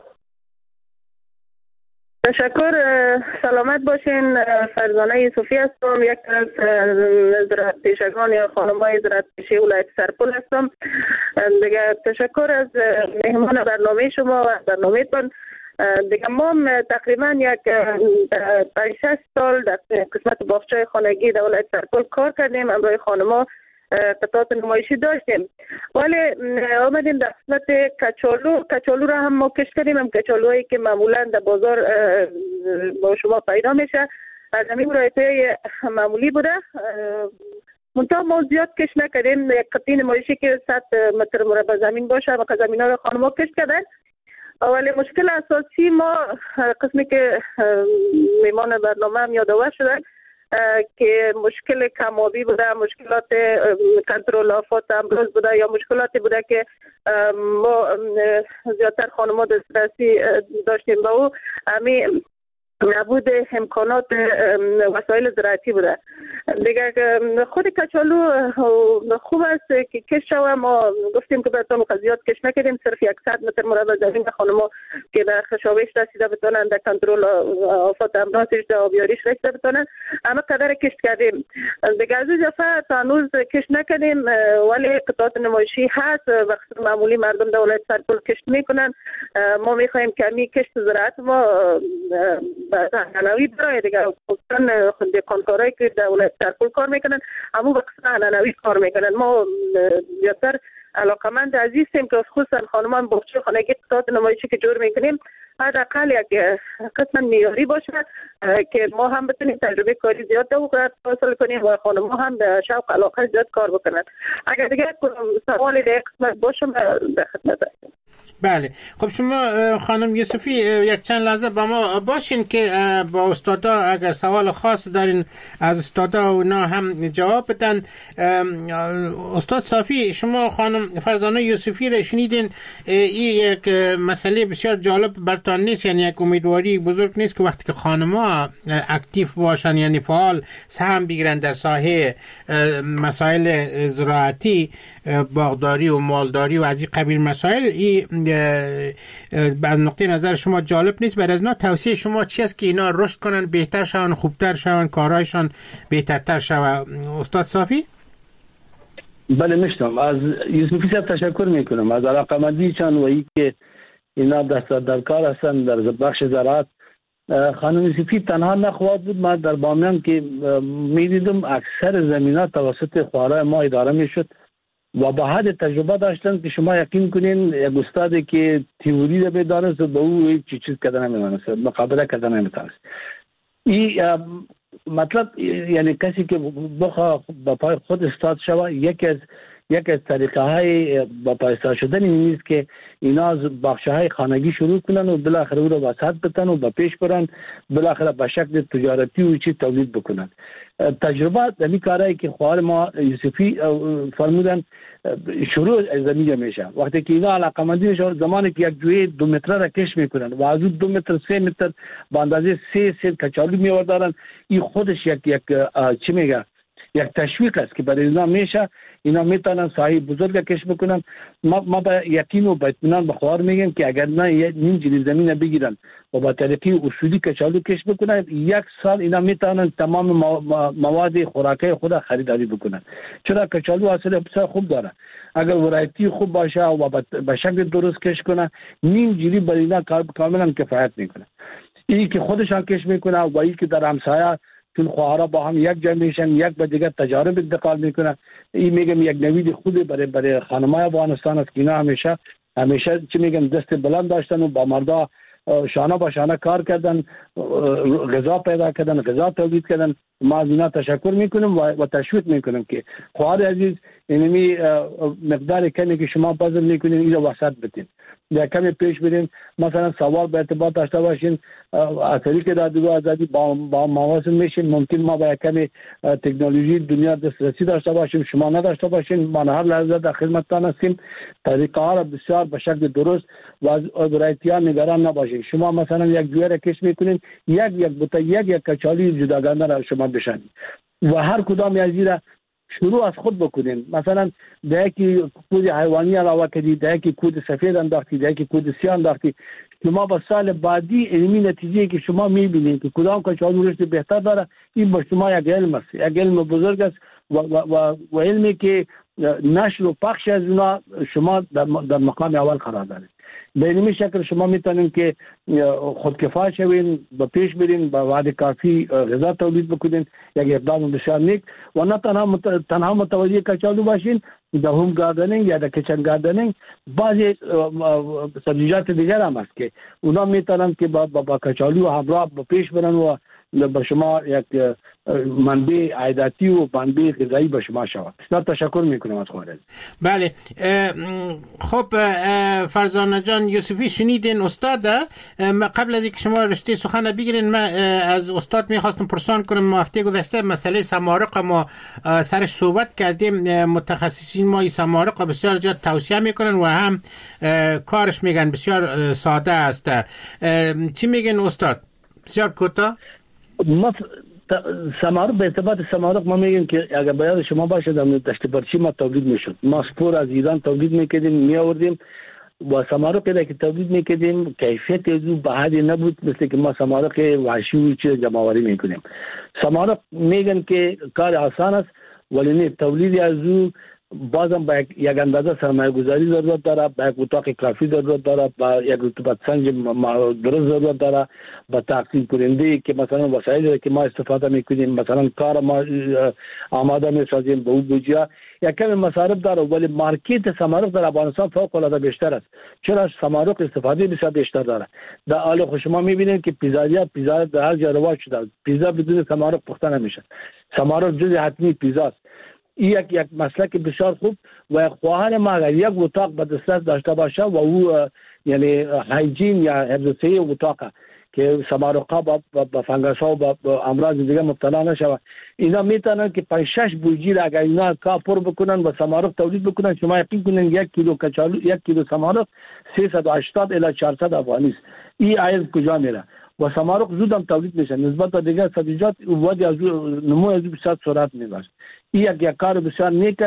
تشکر، سلامت باشین. فرزانه یوسفی هستم، یک از زراعت پیشگان یا خانم‌های زراعت پیشه ولایت سرپل هستم. دیگه تشکر از مهمان برنامه شما و برنامه‌تون. دیگه ما تقریبا یک پنج شش سال در قسمت باغچه‌های خانگی در ولایت سرپل کار کردیم. همراه خانم‌ها قطعات نمایشی داشتیم، ولی آمدیم در قسمت کچالو. کچالو را هم ما کشت کردیم، هم کچالوهایی که معمولا در بازار با شما پیدا میشه از همین ورایت‌های معمولی بوده. منتها ما زیاد کشت نکردیم، یک قطعه نمایشی که صد متر مربع زمین باشه و زمین‌ها را خانم‌ها کشت کردن. ولی مشکل اساسی ما قسمی که میمان برنامه هم یادآور شدن که مشکل کم‌آبی بوده، مشکلات کنترل آفات امراض بوده، یا مشکلاتی بوده که ما زیادتر خانم‌ها دسترسی داشتیم به او، همین نبود امکانات وسایل زراعتی بوده. دیگه خود کچالو خوب است که کش شوه. ما گفتیم که بهتون زیاد کش نکردیم، صرف صد متر مربع زمین خانم‌ها که در خشابش رسیده بتونن، در کنترل آفات امراضش، در آبیاریش رسیده بتونن، اما قدر کشت کردیم. دیگه از این دفعه تا هنوز کش نکردیم، ولی قطعات نمایشی هست و معمولی مردم در ولایت سرپل کشت میکنن. ما میخوایم که همین کشت زراعت ما عنعنوی داره. دیگه خصوصا کانکارایی که در ولایت سرپل کار میکنن همون بخصوصا عنعنوی کار میکنن. ما بیشتر علاقمند عزیزیم که خصوصا خانمان باغچه خانگی قطعات نمایشی که جور میکنیم حداقل یک قسم معیاری باشه که ما هم بتونیم تجربه کاری زیاد حاصل کنیم و خانم‌ها هم به شوق علاقه زیاد کار بکنن. اگر دیگه سوالی در قسمت باشه در خدمت هستم. بله، خب شما خانم یوسفی یک چند لحظه با ما باشین که با استادا اگر سوال خاص دارین از استادا اونا هم جواب بدن. استاد صافی، شما خانم فرزانه یوسفی را شنیدین، این یک مسئله بسیار جالب برتان نیست؟ یعنی یک امیدواری بزرگ نیست که وقتی که خانم‌ها اکتیو باشن، یعنی فعال سهم بگیرن در ساحه مسائل زراعتی، باغداری و مالداری و از این قبیل مسائل، این از نقطه نظر شما جالب نیست؟ برای از اینا توصیه شما چی است که اینا رشد کنن، بهتر شون، خوبتر شون، کارهایشان بهترتر شود؟ استاد صافی؟ بله میشتم. از یوسفی صاحب تشکر میکنم از علاقمندی چند و ای که اینا دست در کار هستن در بخش زراعت. خانم یوسفی تنها نخواهد بود. من در بامیان که میدیدم اکثر زمینات توسط خوارای ما اداره میشد و با حد تجربه داشتن که شما یقین کنین یک استادی که تئوری رو بدانست به او هیچ چیز کردن نمیتونست، مقابله کردن نمیتونست. این مطلب یعنی کسی که بخواه با پای خود استاد شود، یکی از یک از طریقه های با پای استاد شدن این نیست که اینا از بخشه های خانگی شروع کنن و بالاخره او رو وسط بتن و با پیش برن، بالاخره به شکل تجارتی و چی تولید بکنن. تجربه دمی کارهایی که خواهر ما یوسفی فرمودن شروع از زمین میشه. وقتی که اینا علاقمندی میشه، زمانی که یک جوی دو متر را کش میکنن و از دو متر سه متر با اندازه سه سه کچالو میوردارن، این خودش یک یک چی میگه یک تشویق است که برای اینا میشه اینا میتونن سایه بزرگ کش بکنن. ما ما با یقین و با اطمینان به خواهر میگیم که اگر نه یک نیم جلی زمین بگیرن و با طریقه اصولی کچالو کش بکنن، یک سال اینا میتونن تمام مواد خوراکی خود خریداری بکنن، چرا کچالو حاصل بسیار خوب داره. اگر ورایتی خوب باشه و به شکل درست کش کنه، نیم جلی برای اینا کاملا کفایت میکنه. این که خودشان کش میکنه و این که در همسایه چون خواهرها با هم یک جمع میشن، یک به دیگر تجارب انتقال میکنن. این میگم یک نوید خوبی برای برای خانمای افغانستان است که اینا همیشه همیشه چی میگم دست بلند داشتن و با مردا شانه با شانه کار کردن، غذا پیدا کردن، غذا تولید کردن. ما از اینا تشکر میکنم و, و تشویق میکنم که خواهر عزیز اینمی مقدار کمی که شما بذل میکنین این رو وسط بتین، یا کمی پیش برین. مثلا سوال به ارتباط داشته باشین از طریق رادیو آزادی با با مواصل میشین. ممکن ما با کمی تکنولوژی دنیا دسترسی داشته باشیم، شما نداشته باشین. ما هر لحظه در خدمتتان هستیم. طریقه ها را بسیار به شکل درست و از ورایتی‌ها نگران نباشین. شما مثلا یک جوی را کش میکنین، یک یک بوته یک یک کچالی جداگانه را شما بشنید و هر کدام از این را شروع از خود بکنین. مثلا در یکی کود حیوانی علاوه کردی، در یکی کود سفید انداختی، در یکی کود سیاه انداختی، شما با سال بعدی علمی نتیجه که شما میبینید که کدام کچالو رشد بهتر داره، این با شما یک علم است، یک علم بزرگ است و, و, و, و علمی که نشر و پخش از اونا شما در, در مقام اول قرار دارید. به این شکل شما میتونید که خودکفای شوین، با پیش برین، با وعده کافی غذا تولید بکنین. یک اقدام بسیار نیک و نه تنها مت... تنها متوجه کچالو باشین، در هوم گاردنینگ یا در کچن گاردنینگ بعضی سبزیجات دیگر هم هست که اونا میتونن که با, با, با کچالو همراه با پیش برن و به شما یک منبع عایداتی و منبع غذایی به شما شود. بسیار تشکر میکنم از خودت. بله خب فرزانه جان یوسفی شنیدین استاد. قبل از اینکه شما رشته سخن بگیرین من از استاد میخواستم پرسان کنم. ما هفته گذشته مسئله سمارق ما سرش صحبت کردیم. متخصصین ما این سمارق بسیار زیاد توصیه میکنن و هم کارش میگن بسیار ساده است. چی میگن استاد؟ بسیار کوتاه. ما سمارق به ارتباط سمارق ما میگیم که اگر باید شما باشه در دشت پرچی ما تولید میشد. ما سپور از ایران تولید میکردیم میآوردیم و سمارق را که تولید میکردیم کیفیت از او به حدی نبود مثل که ما سمارق وحشی و چیز جمع‌آوری میکنیم. سمارق میگن که کار آسان است ولی نه، تولید از او بازم با یک اندازه سرمایه گذاری ضرورت داره، با یک اتاق کافی ضرورت داره، با یک رطوبت سنج درست ضرورت داره، با تقسیم کننده که مثلا وسایلی که ما استفاده میکنیم، مثلا کار ما آماده میسازیم به اون بودجه یک کمی مصارف داره. ولی مارکت سمارق در افغانستان فوق العاده بیشتر است، چرا سمارق استفاده بسیار بیشتر داره. در حال خود شما میبینید که پیزاریا پیزا در هر جا رواج شده، پیزا بدون سمارق پخته نمیشه. سمارق جزء حتمی پیزا است. یک یک مسلک بسیار خوب و خواهر ما اگر یک اتاق به دسترس داشته باشه و او یعنی هایجین یا حفظ‌الصحه اتاق که سمارق‌ها با با فنگس‌ها و با امراض دیگه مبتلا نشه، اینا میتونن که پنج شش بوجی را اگر اینا کار بکنن و سمارق تولید بکنن، شما یقین کنین یک کیلو کچالو یک کیلو سمارق سیصد و هشتاد الی چهارصد افغانی است. این عاید کجا میره؟ و سمارق زود هم تولید میشه نسبت به دیگر سبزیجات. وادی از نمو از بسیار سرعت میبرد. این یک یک کار بسیار نیک است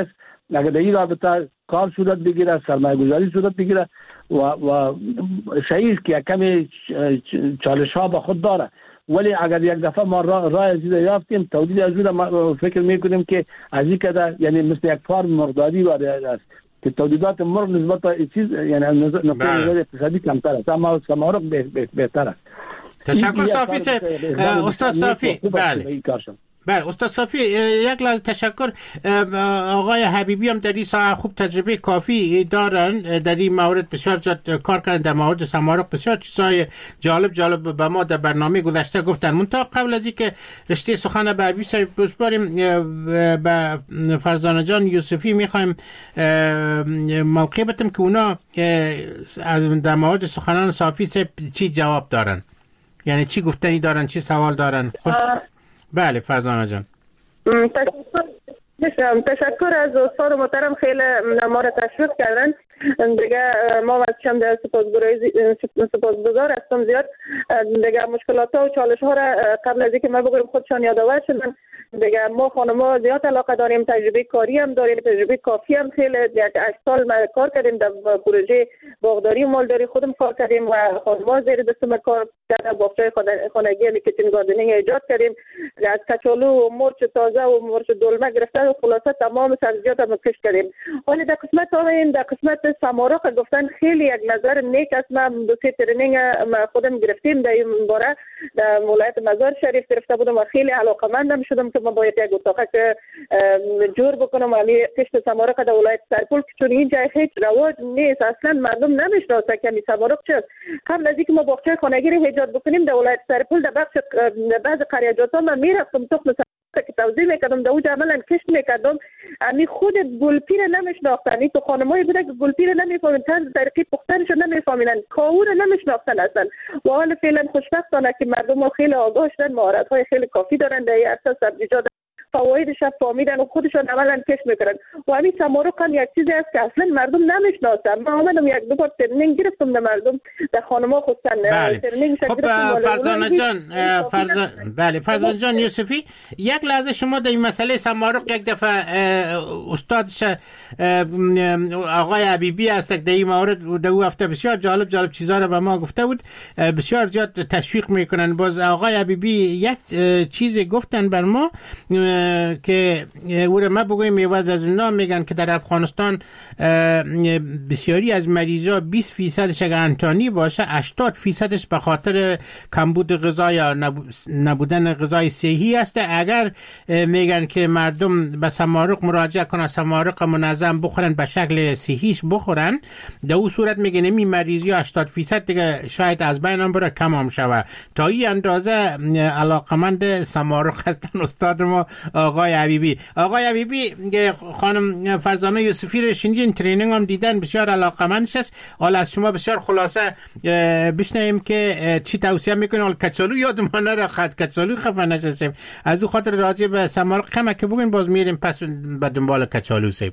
اگر در این رابطه کار صورت بگیره، سرمایه گذاری صورت بگیره و و شایست که کمی چالش ها به خود داره، ولی اگر یک دفعه ما راه را از یافتیم تولید از ما فکر میکنیم که از این کده یعنی مثل یک فارم مرغداری وارد است که تولیدات مرغ نسبت به چیز یعنی نقطه نظر اقتصادی کمتر است اما سمارق بهتر است. تشکر صافی صاحب. استاد صافی بله بله استاد صافی یک لحظه تشکر. آقای حبیبی هم در این ساحه خوب تجربه کافی دارن، در این مورد بسیار جد کار کردن، در مورد سمارق بسیار چیزای جالب جالب به ما در برنامه گذشته گفتن. منتها قبل از اینکه رشته سخن به حبیبی صاحب بسپاریم به فرزانه جان یوسفی میخوایم موقع بدیم که اونا در مورد سخنان صافی صاحب چی جواب دارن، یعنی چی گفتنی دارن، چی سوال دارن. خوش بله فرزانه جان. تشکر تشکر از استاد محترم، خیلی ما را تشویق کردن دیگه. ما واسه در سپاسگزاری سپاسگزار هستم زیاد دیگه. مشکلات ها و چالش ها را قبل از اینکه ما بگویم خودشان یادآور شدن دیگه. ما خانم‌ها زیاد علاقه داریم، تجربه کاری هم داریم، تجربه کافی هم خیلی یک هشت سال ما کار کردیم در پروژه باغداری و مالداری خودم کار کردیم و خانم‌ها زیر دست ما کار کردن، باغچه خانگی کیچن گاردنینگ ایجاد کردیم، از کچالو و مرچ تازه و مرچ دلمه گرفته و خلاصه تمام سبزیجات هم کشت کردیم. ولی در قسمت آمین در قسمت سمارق گفتن خیلی یک نظر نیک است. ما دو سه ترنینگ ما خودم گرفتیم در این باره در ولایت مزار شریف گرفته بودم و خیلی علاقه‌مندم شدم که ما باید یک اتاق که جور بکنم و کشت سمارق در ولایت سرپل، چون اینجا هیچ رواج نیست، اصلا مردم نمیشناسه که سمارق چیست. قبل از اینکه ما باغچه خانگی رو ایجاد بکنیم در ولایت سرپل در بخش بعض قریاجات ها من میرفتم تخم که توضیح میکردم در اوج عملا کشت میکردم، امی خود گلپیر نمیشناختن. این تو خانمایی بوده که گلپیر نمیفهمن، طرز طریقی پختنش نمیفهمن، کاور نمیشناختن اصلا. و حال فعلا خوشبختانه که مردم خیلی آگاه شدن، مهارت های خیلی کافی دارن در این عرصه سبزیجات، فوایدش فهمیدن و خودشون عملا کشت میکنن. و همین سمارق هم یک چیزی است که اصلا مردم نمیشناسن. ما آمدم یک دو بار ترنینگ گرفتم در مردم، در خانم‌ها خصوصا ترنینگ خب فرزانه جان فرزانه بله فرزانه جان یوسفی، یک لحظه شما در این مسئله سمارق یک دفعه استادش آقای حبیبی است در این مورد در او هفته بسیار جالب جالب چیزا رو به ما گفته بود، بسیار زیاد تشویق میکنن. باز آقای حبیبی یک چیزی گفتن بر ما که او رو ما بگویم میواد از اونا میگن که در افغانستان بسیاری از مریضا بیست فیصدش اگر انتانی باشه هشتاد فیصدش به خاطر کمبود غذا یا نبودن غذای صحی است. اگر میگن که مردم به سمارق مراجعه کنن، سمارق منظم بخورن، به شکل صحیش بخورن، در اون صورت میگن این مریضی هشتاد فیصد دیگه شاید از بین هم بره، کم هم شوه. تا این اندازه علاقمند سمارق هستن استاد ما آقای حبیبی. آقای حبیبی خانم فرزانه یوسفی رو شنیدین، ترینینگ هم دیدن، بسیار علاقمندش است. حالا از شما بسیار خلاصه بشنویم که چی توصیه میکنین. حالا کچالو یادمان نره، خط کچالو خفه نشستیم، از او خاطر راجع به سمارق کمه که بگین، باز میریم پس به دنبال کچالو سیب.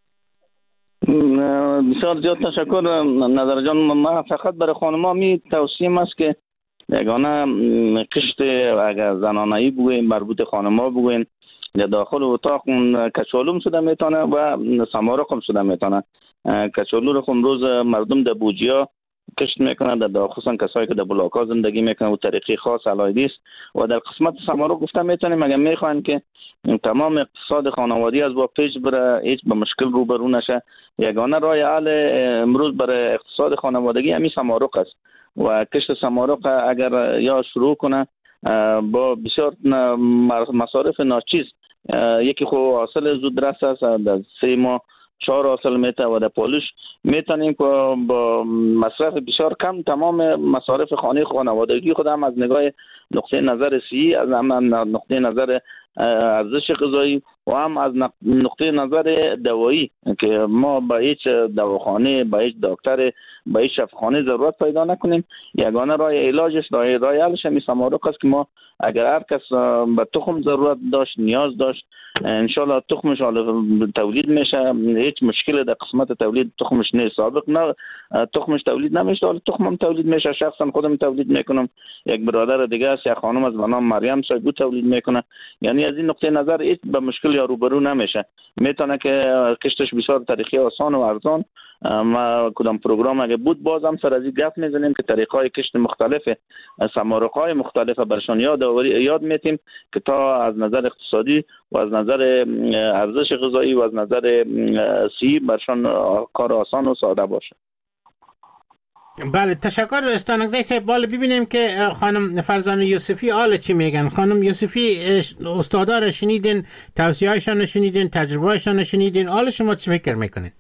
بسیار زیاد تشکر نظر جان. ما فقط برای خانم‌ها می توصیه است که یگانه قشت اگر زنانه‌ای بگوین مربوط خانم‌ها بگوین در داخل اتاق کچالو شده میتونه و سمارق هم شده میتونه. کچالو رو خون روز مردم در بوجیا کشت میکنن، در داخل خصوصا کسایی که در بلاک‌ها زندگی میکنن و طریقی خاص علایدی است. و در قسمت سمارق گفتم میتونیم اگر میخواین که تمام اقتصاد خانوادگی از با پیش بره، هیچ به مشکل روبرو نشه، یگانه راه حل امروز برای اقتصاد خانوادگی همین سمارق است. و کشت سمارق اگر یا شروع کنه با بسیار مصارف ناچیز، یکی خو حاصل زود رس است، در سه ماه چهار حاصل میته و در پالوش میتونیم که با مصرف بسیار کم تمام مصارف خانه خانوادگی خود هم از نگاه نقطه نظر صحی، از هم نقطه نظر ارزش غذایی و هم از نقطه نظر دوایی که ما با هیچ دواخانه، با هیچ دکتر، با هیچ شفاخانه ضرورت پیدا نکنیم. یگانه راه علاجش، راه راه حلش همین سمارق است که ما اگر هر کس به تخم ضرورت داشت، نیاز داشت انشالله تخمش تولید میشه، هیچ مشکل در قسمت تولید تخمش نیست. سابق نه تخمش تولید نمیشه، حالا تخمم تولید میشه، شخصا خودم تولید میکنم، یک برادر دیگه است، یک خانم از نام مریم صاحبو تولید میکنه. یعنی از این نقطه نظر هیچ به مشکل یا روبرو نمیشه، میتونه که کشتش بسیار طریقی آسان و ارزان. ما کدام پروگرام اگه بود باز هم سر از این گپ میزنیم که طریقای کشت مختلف، سمارق‌های مختلف برشان یاد یاد میتیم که تا از نظر اقتصادی و از نظر ارزش غذایی و از نظر صحی برشان کار آسان و ساده باشه. بله تشکر استانگزی صاحب. بالا ببینیم که خانم فرزانه یوسفی آل چی میگن. خانم یوسفی استادا رو شنیدین، توصیه‌هایشان رو شنیدین، تجربه‌هایشان رو شنیدین، آل شما چی فکر میکنین؟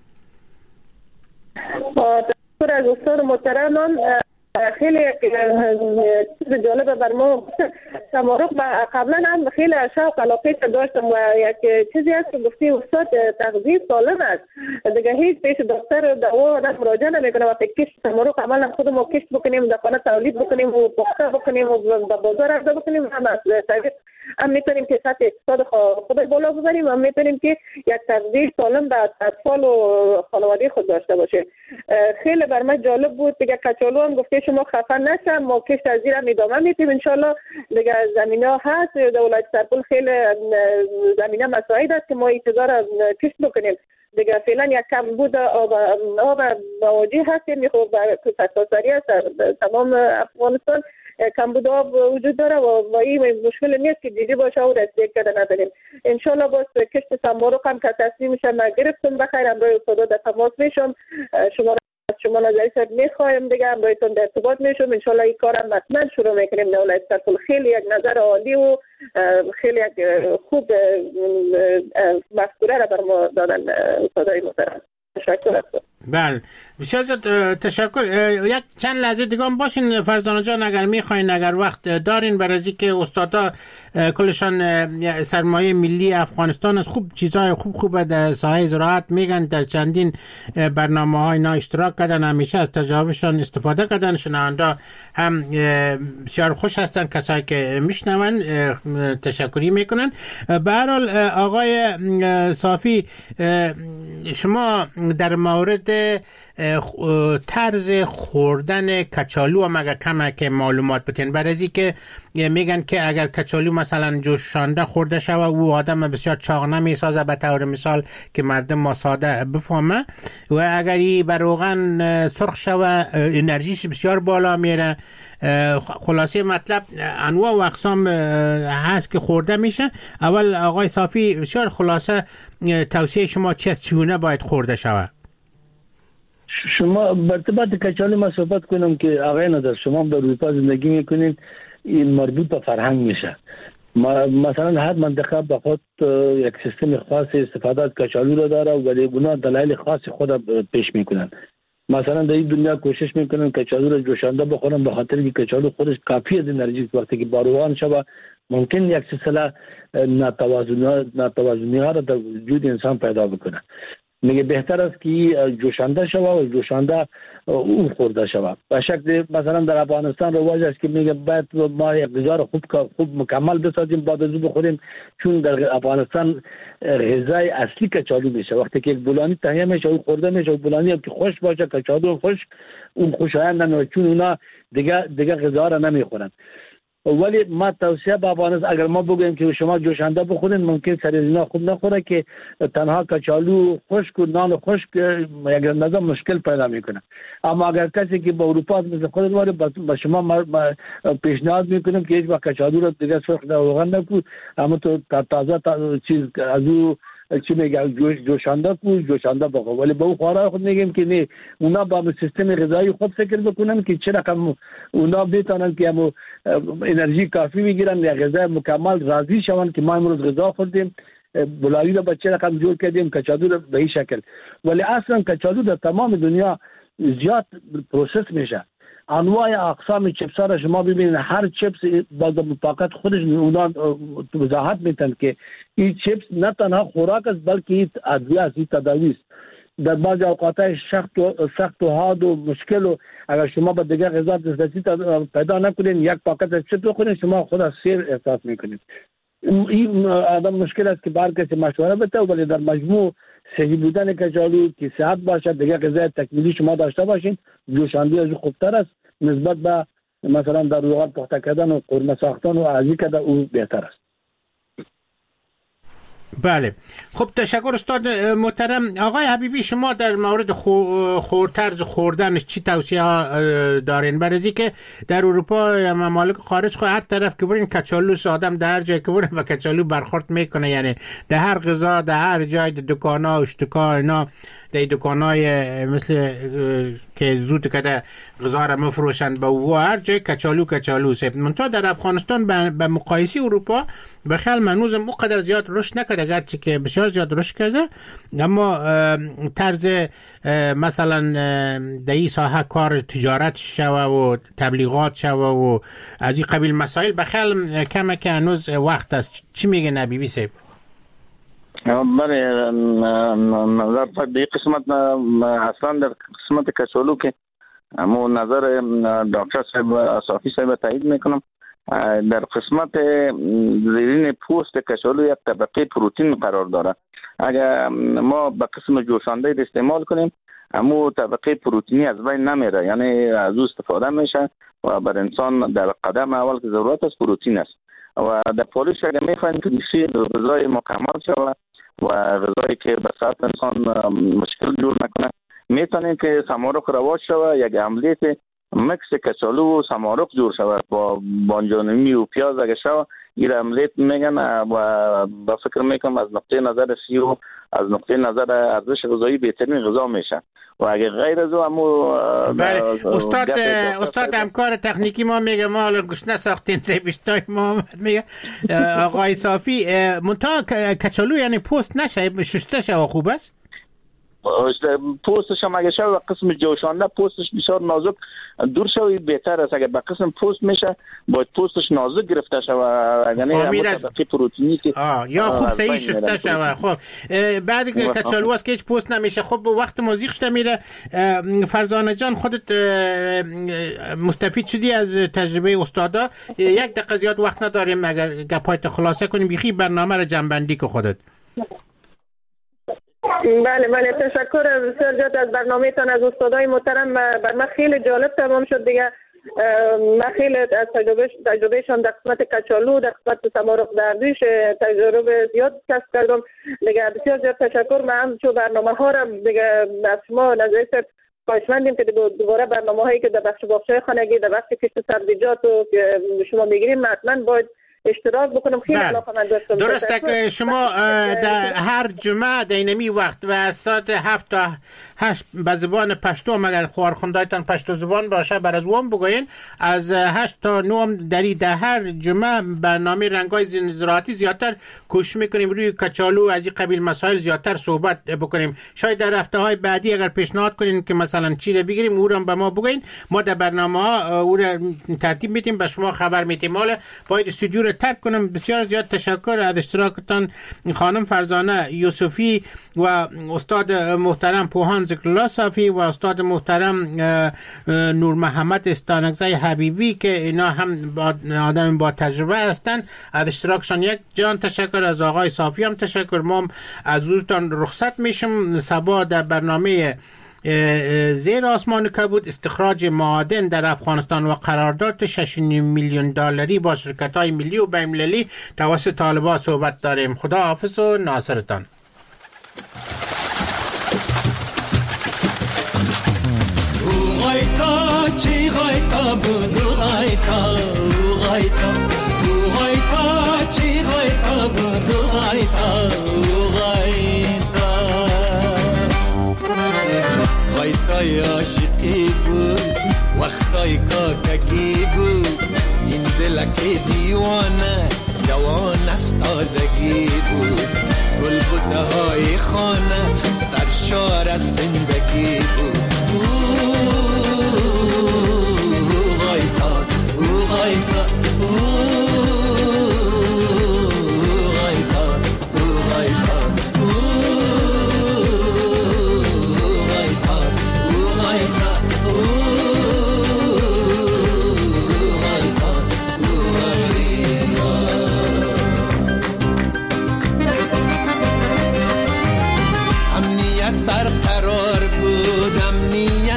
تشکر از استاد محترمم. خیلی چیز جالب بر ما تمارق قبلا هم خیلی شوق علاقه داشتم و یک چیزی هست که گفتی استاد تغذیه سالم است دیگه، هیچ پیش دکتر دوا آدم مراجعه نمیکنه. وقتی کشت تمارق عملا خودمون کشت بکنیم، در خانه تولید بکنیم و پخته بکنیم و به بازار عرضه بکنیم، هم از طریق هم میتونیم که سطح اقتصاد خود بالا ببریم، هم میتونیم که یک تغذیه سالم به اطفال و خانواده خود داشته باشه. خیلی بر من جالب بود دیگه. کچالو هم گفته شما خفه نشم، ما کشت از زیر هم ادامه میتیم ان شاء الله. دیگه زمینه ها هست در ولایت سرپل، خیلی زمینه مساعد است که ما انتظار کشت بکنیم. دیگه فعلا یک کم بود آب آب مواجه هستیم، میخوام سرتاسری است تمام افغانستان کمبود آب وجود داره و این مشکل نیست که دیدی باشه و رسیدگی کرده نداریم. انشالله باز کشت سمارق هم که تصمیم میشه ما گرفتم بخیر امروز استاد در تماس میشم، شما شما نظری صاحب میخوایم دیگه امروزتون در ارتباط میشم. انشالله این کارم حتما شروع میکنیم. دولت سرپل خیلی یک نظر عالی و خیلی یک خوب مفکوره را بر ما دادن استادای محترم. تشکر. بله بسیار تشکر. یک چند لحظه دیگه هم باشین فرزانه جان اگر میخواین، اگر وقت دارین، برای که استادا کلشان سرمایه ملی افغانستان است، خوب چیزهای خوب خوب در ساحه زراعت میگن، در چندین برنامه های نا اشتراک کردن، همیشه از تجاربشان استفاده کردن. شنونده هم بسیار خوش هستن، کسایی که میشنون تشکری میکنن. به هر حال آقای صافی، شما در مورد طرز خوردن کچالو هم اگر کم که معلومات بتین، برای از که میگن که اگر کچالو مثلا جوشانده خورده شوه او آدم بسیار چاق نمیسازه، به طور مثال که مردم ما ساده بفهمه، و اگر ای بر روغن سرخ شوه انرژیش بسیار بالا میره. خلاصه مطلب انواع و اقسام هست که خورده میشه. اول آقای صافی بسیار خلاصه توصیه شما چیست، چونه باید خورده شوه؟ شما برتباط کچالو ما صحبت کنم که آقای ندار، شما در اروپا زندگی میکنید، این مربوط به فرهنگ میشه. مثلا هر منطقه به خود یک سیستم خاص استفاده از کچالو را داره و اونا دلایل خاص خود پیش میکنن. مثلا در این دنیا کوشش میکنن کچالو را جوشانده بخورن، به خاطر که کچالو خودش کافی از انرژی وقتی که باروان شوه ممکن یک سلسله ناتوازنی ناتوازنی ها را در وجود انسان پیدا بکنه. میگه بهتر است که جوشانده شوه و جوشانده اون خورده شوه. به شکل مثلا در افغانستان رواج است که میگه باید ما یک غذا خوب خوب مکمل بسازیم بعد از اون بخوریم، چون در افغانستان غذای اصلی کچالو میشه. وقتی که یک بولانی تهیه میشه و خورده میشه و بولانی هم که خوش باشه، کچالو خوش، اون خوشایند نمیشه، چون اونا دیگه دیگه غذا را نمیخورن. ولی ما توصیه به افغانستان اگر ما بگوییم که شما جوشانده بخورین، ممکن سر اینا خوب نخوره که تنها کچالو خشک و نان خشک یک نظر مشکل پیدا میکنه. اما اگر کسی که به اروپا مثل خود واره به شما پیشنهاد میکنم که هیچ وقت کچالو رو دیگه سرخ روغن نکو، اما تو تازه چیز از او چی میگه جوش جوشانده کو جوشانده بخور. ولی به اون خوارا خود میگیم که نه، اونا با سیستم غذایی خود فکر بکنن که چه رقم اونا بتونن که همو انرژی کافی میگیرن یا غذا مکمل راضی شون که ما امروز غذا خوردیم، بلایی رو به چه رقم جور کردیم، کچالو رو به این شکل. ولی اصلا کچالو در تمام دنیا زیاد پروسس میشه. انواع اقسام چپس ها را شما ببینید، هر چپس با مطابقت خودش اونا وضاحت میتن که این چپس نه تنها خوراک است بلکه این ادویه است، این تداوی است. در بعض اوقات سخت و سخت و حاد و مشکل و اگر شما به دیگر غذا دسترسی پیدا نکنید، یک پاکت چپس بخورید شما خود از سیر احساس میکنید. این آدم مشکل است که بر کسی مشوره بده، ولی در مجموع صحیح بودن کچالو که صحت باشه، دیگه غذای تکمیلی شما داشته باشین، جوشاندی از خوبتر است نسبت به مثلا در روغن پخته کردن و قورمه ساختن و ازی کردن، او بهتر است. بله، خب تشکر استاد محترم. آقای حبیبی، شما در مورد خور طرز خوردنش چی توصیه دارین؟ برای که در اروپا یا ممالک خارج خو هر طرف که برین کچالو آدم در هر جای که برین و کچالو برخورد میکنه، یعنی در هر غذا، در هر جای، در دکانا، اشتکا، اینا در دکانای مثل که زود کده غذا را مفروشند با و هر جای کچالو کچالو سه. منتها در افغانستان به مقایسه اروپا به خیال منوز مقدر زیاد رشد نکرده، اگرچه که بسیار زیاد رشد کرده، اما طرز مثلا در این ساحه کار تجارت شوه و تبلیغات شوه و از این قبیل مسائل به خیال کمه که هنوز وقت است. چی میگه نبیبی صاحب؟ بله، نظر در قسمت اصلا در قسمت کچالو که مو نظر دکتر صاحب صافی صاحب تایید میکنم. در قسمت زیرین پوست کچالو یک طبقه پروتئین قرار داره. اگر ما به قسم جوشانده استعمال کنیم، امو طبقه پروتئینی از بین نمیره، یعنی از او استفاده میشه و بر انسان در قدم اول که ضرورت است پروتئین است. و در پالش اگر میخوایم که بسیار غذای مکمل شود و غذایی که به صحت انسان مشکل جور نکنه، میتونیم که سمارق رواج شود، یک عملیت مکس کچالو و سمارق جور شود با بانجانمی و پیاز اگر شود، این عملیت میگن و با فکر میکنم از نقطه نظر سی و از نقطه نظر ارزش غذایی بهترین غذا میشه. و اگه غیر از او بله استاد استاد همکار تکنیکی ما میگه ما حالا گوشت ساختین سه بیشتای ما میگه آقای صافی منتها کچالو یعنی پوست نشه شسته شه خوب است؟ پوستش هم اگه شد قسم جوشانده پوستش بسیار نازک دور شوید بهتر است. اگه به قسم پوست میشه باید پوستش نازک گرفته شود، اگر نه طبقه پروتئینی که یا خوب صحیح شسته شود. خب بعد کچالو است که هیچ پوست نمیشه. خب وقت موزیق شده میره. فرزانه جان، خودت مستفید شدی از تجربه استادا؟ یک دقیقه زیاد وقت نداریم، اگر گپایت خلاصه کنیم بیخی برنامه رو جنبندی که خودت. بله بله تشکر بسیار زیاد از برنامه‌تان از استادای محترم. بر من خیلی جالب تمام شد دیگه. من خیلی از تجربه تجربهشان در قسمت کچالو، در قسمت سمارق دردوش تجربه زیاد کسب کردم دیگه. بسیار زیاد تشکر. من هم چون برنامه ها را دیگه از شما نظر خواهشمندیم که دوباره برنامه هایی که در بخش باغچه‌های خانگی، در بخش کشت سبزیجات و شما میگیریم حتما باید اشتراک بکنم. خیلی علاقه‌مند هستم. درسته که شما در هر جمعه دینمی وقت و از ساعت هفت تا هشت به زبان پشتو، مگر خوارخوندایتان پشتو زبان باشه بر از وام بگوین، از هشت تا نه دری در هر جمعه برنامه رنگای زراعتی زیادتر کوشش میکنیم روی کچالو از این قبیل مسائل زیادتر صحبت بکنیم. شاید در هفته های بعدی اگر پیشنهاد کنین که مثلا چی رو بگیریم او رو به ما بگوین، ما در برنامه ها او رو ترتیب میدیم، به شما خبر میدیم. حالا باید استودیو رو ترک کنم. بسیار زیاد تشکر از اشتراکتان خانم فرزانه یوسفی و استاد محترم پوهان ذکرالله صافی و استاد محترم نور محمد استانکزی حبیبی که اینا هم آدم با تجربه هستند. از اشتراکشان یک جان تشکر. از آقای صافی هم تشکر. ما از حضورتان رخصت میشم. صبا در برنامه زیر آسمان کبود استخراج معادن در افغانستان و قرارداد شش و نیم میلیون دلاری با شرکت‌های ملی و بین‌المللی توسط طالبان صحبت داریم. خدا حافظ و ناصرتان. غایتا چی غایتا بود غایتا غایتا غایتا چی غایتا بود غایتا غایتا غایتای عاشقی بود وقتای کاکگی بود این دلک دیوانه جوان از تازگی بود گل بوته های خانه سرشار از زندگی بود. غایتا غایتا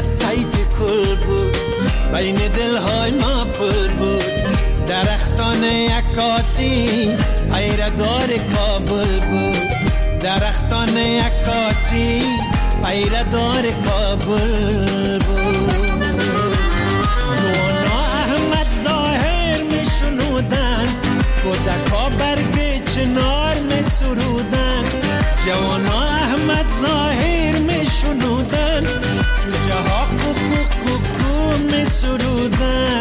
تایت کل بود، بین دلهای ما پل بود. درختان عکاسی پیردار کابل بود، درختان عکاسی پیردار کابل بود. نوانا احمد ظاهر می شنودن، کودکا برگ چنار می سرودن. جوانا احمد ظاهر می شنودن، جوجه ها کوکو کوکو می سرودن.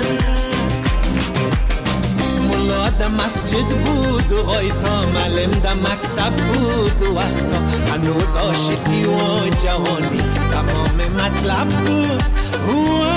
ملا در مسجد بود و غایتا، معلم در مکتب بود و وقتا هنوز عاشقی و جوانی تمام مطلب بود.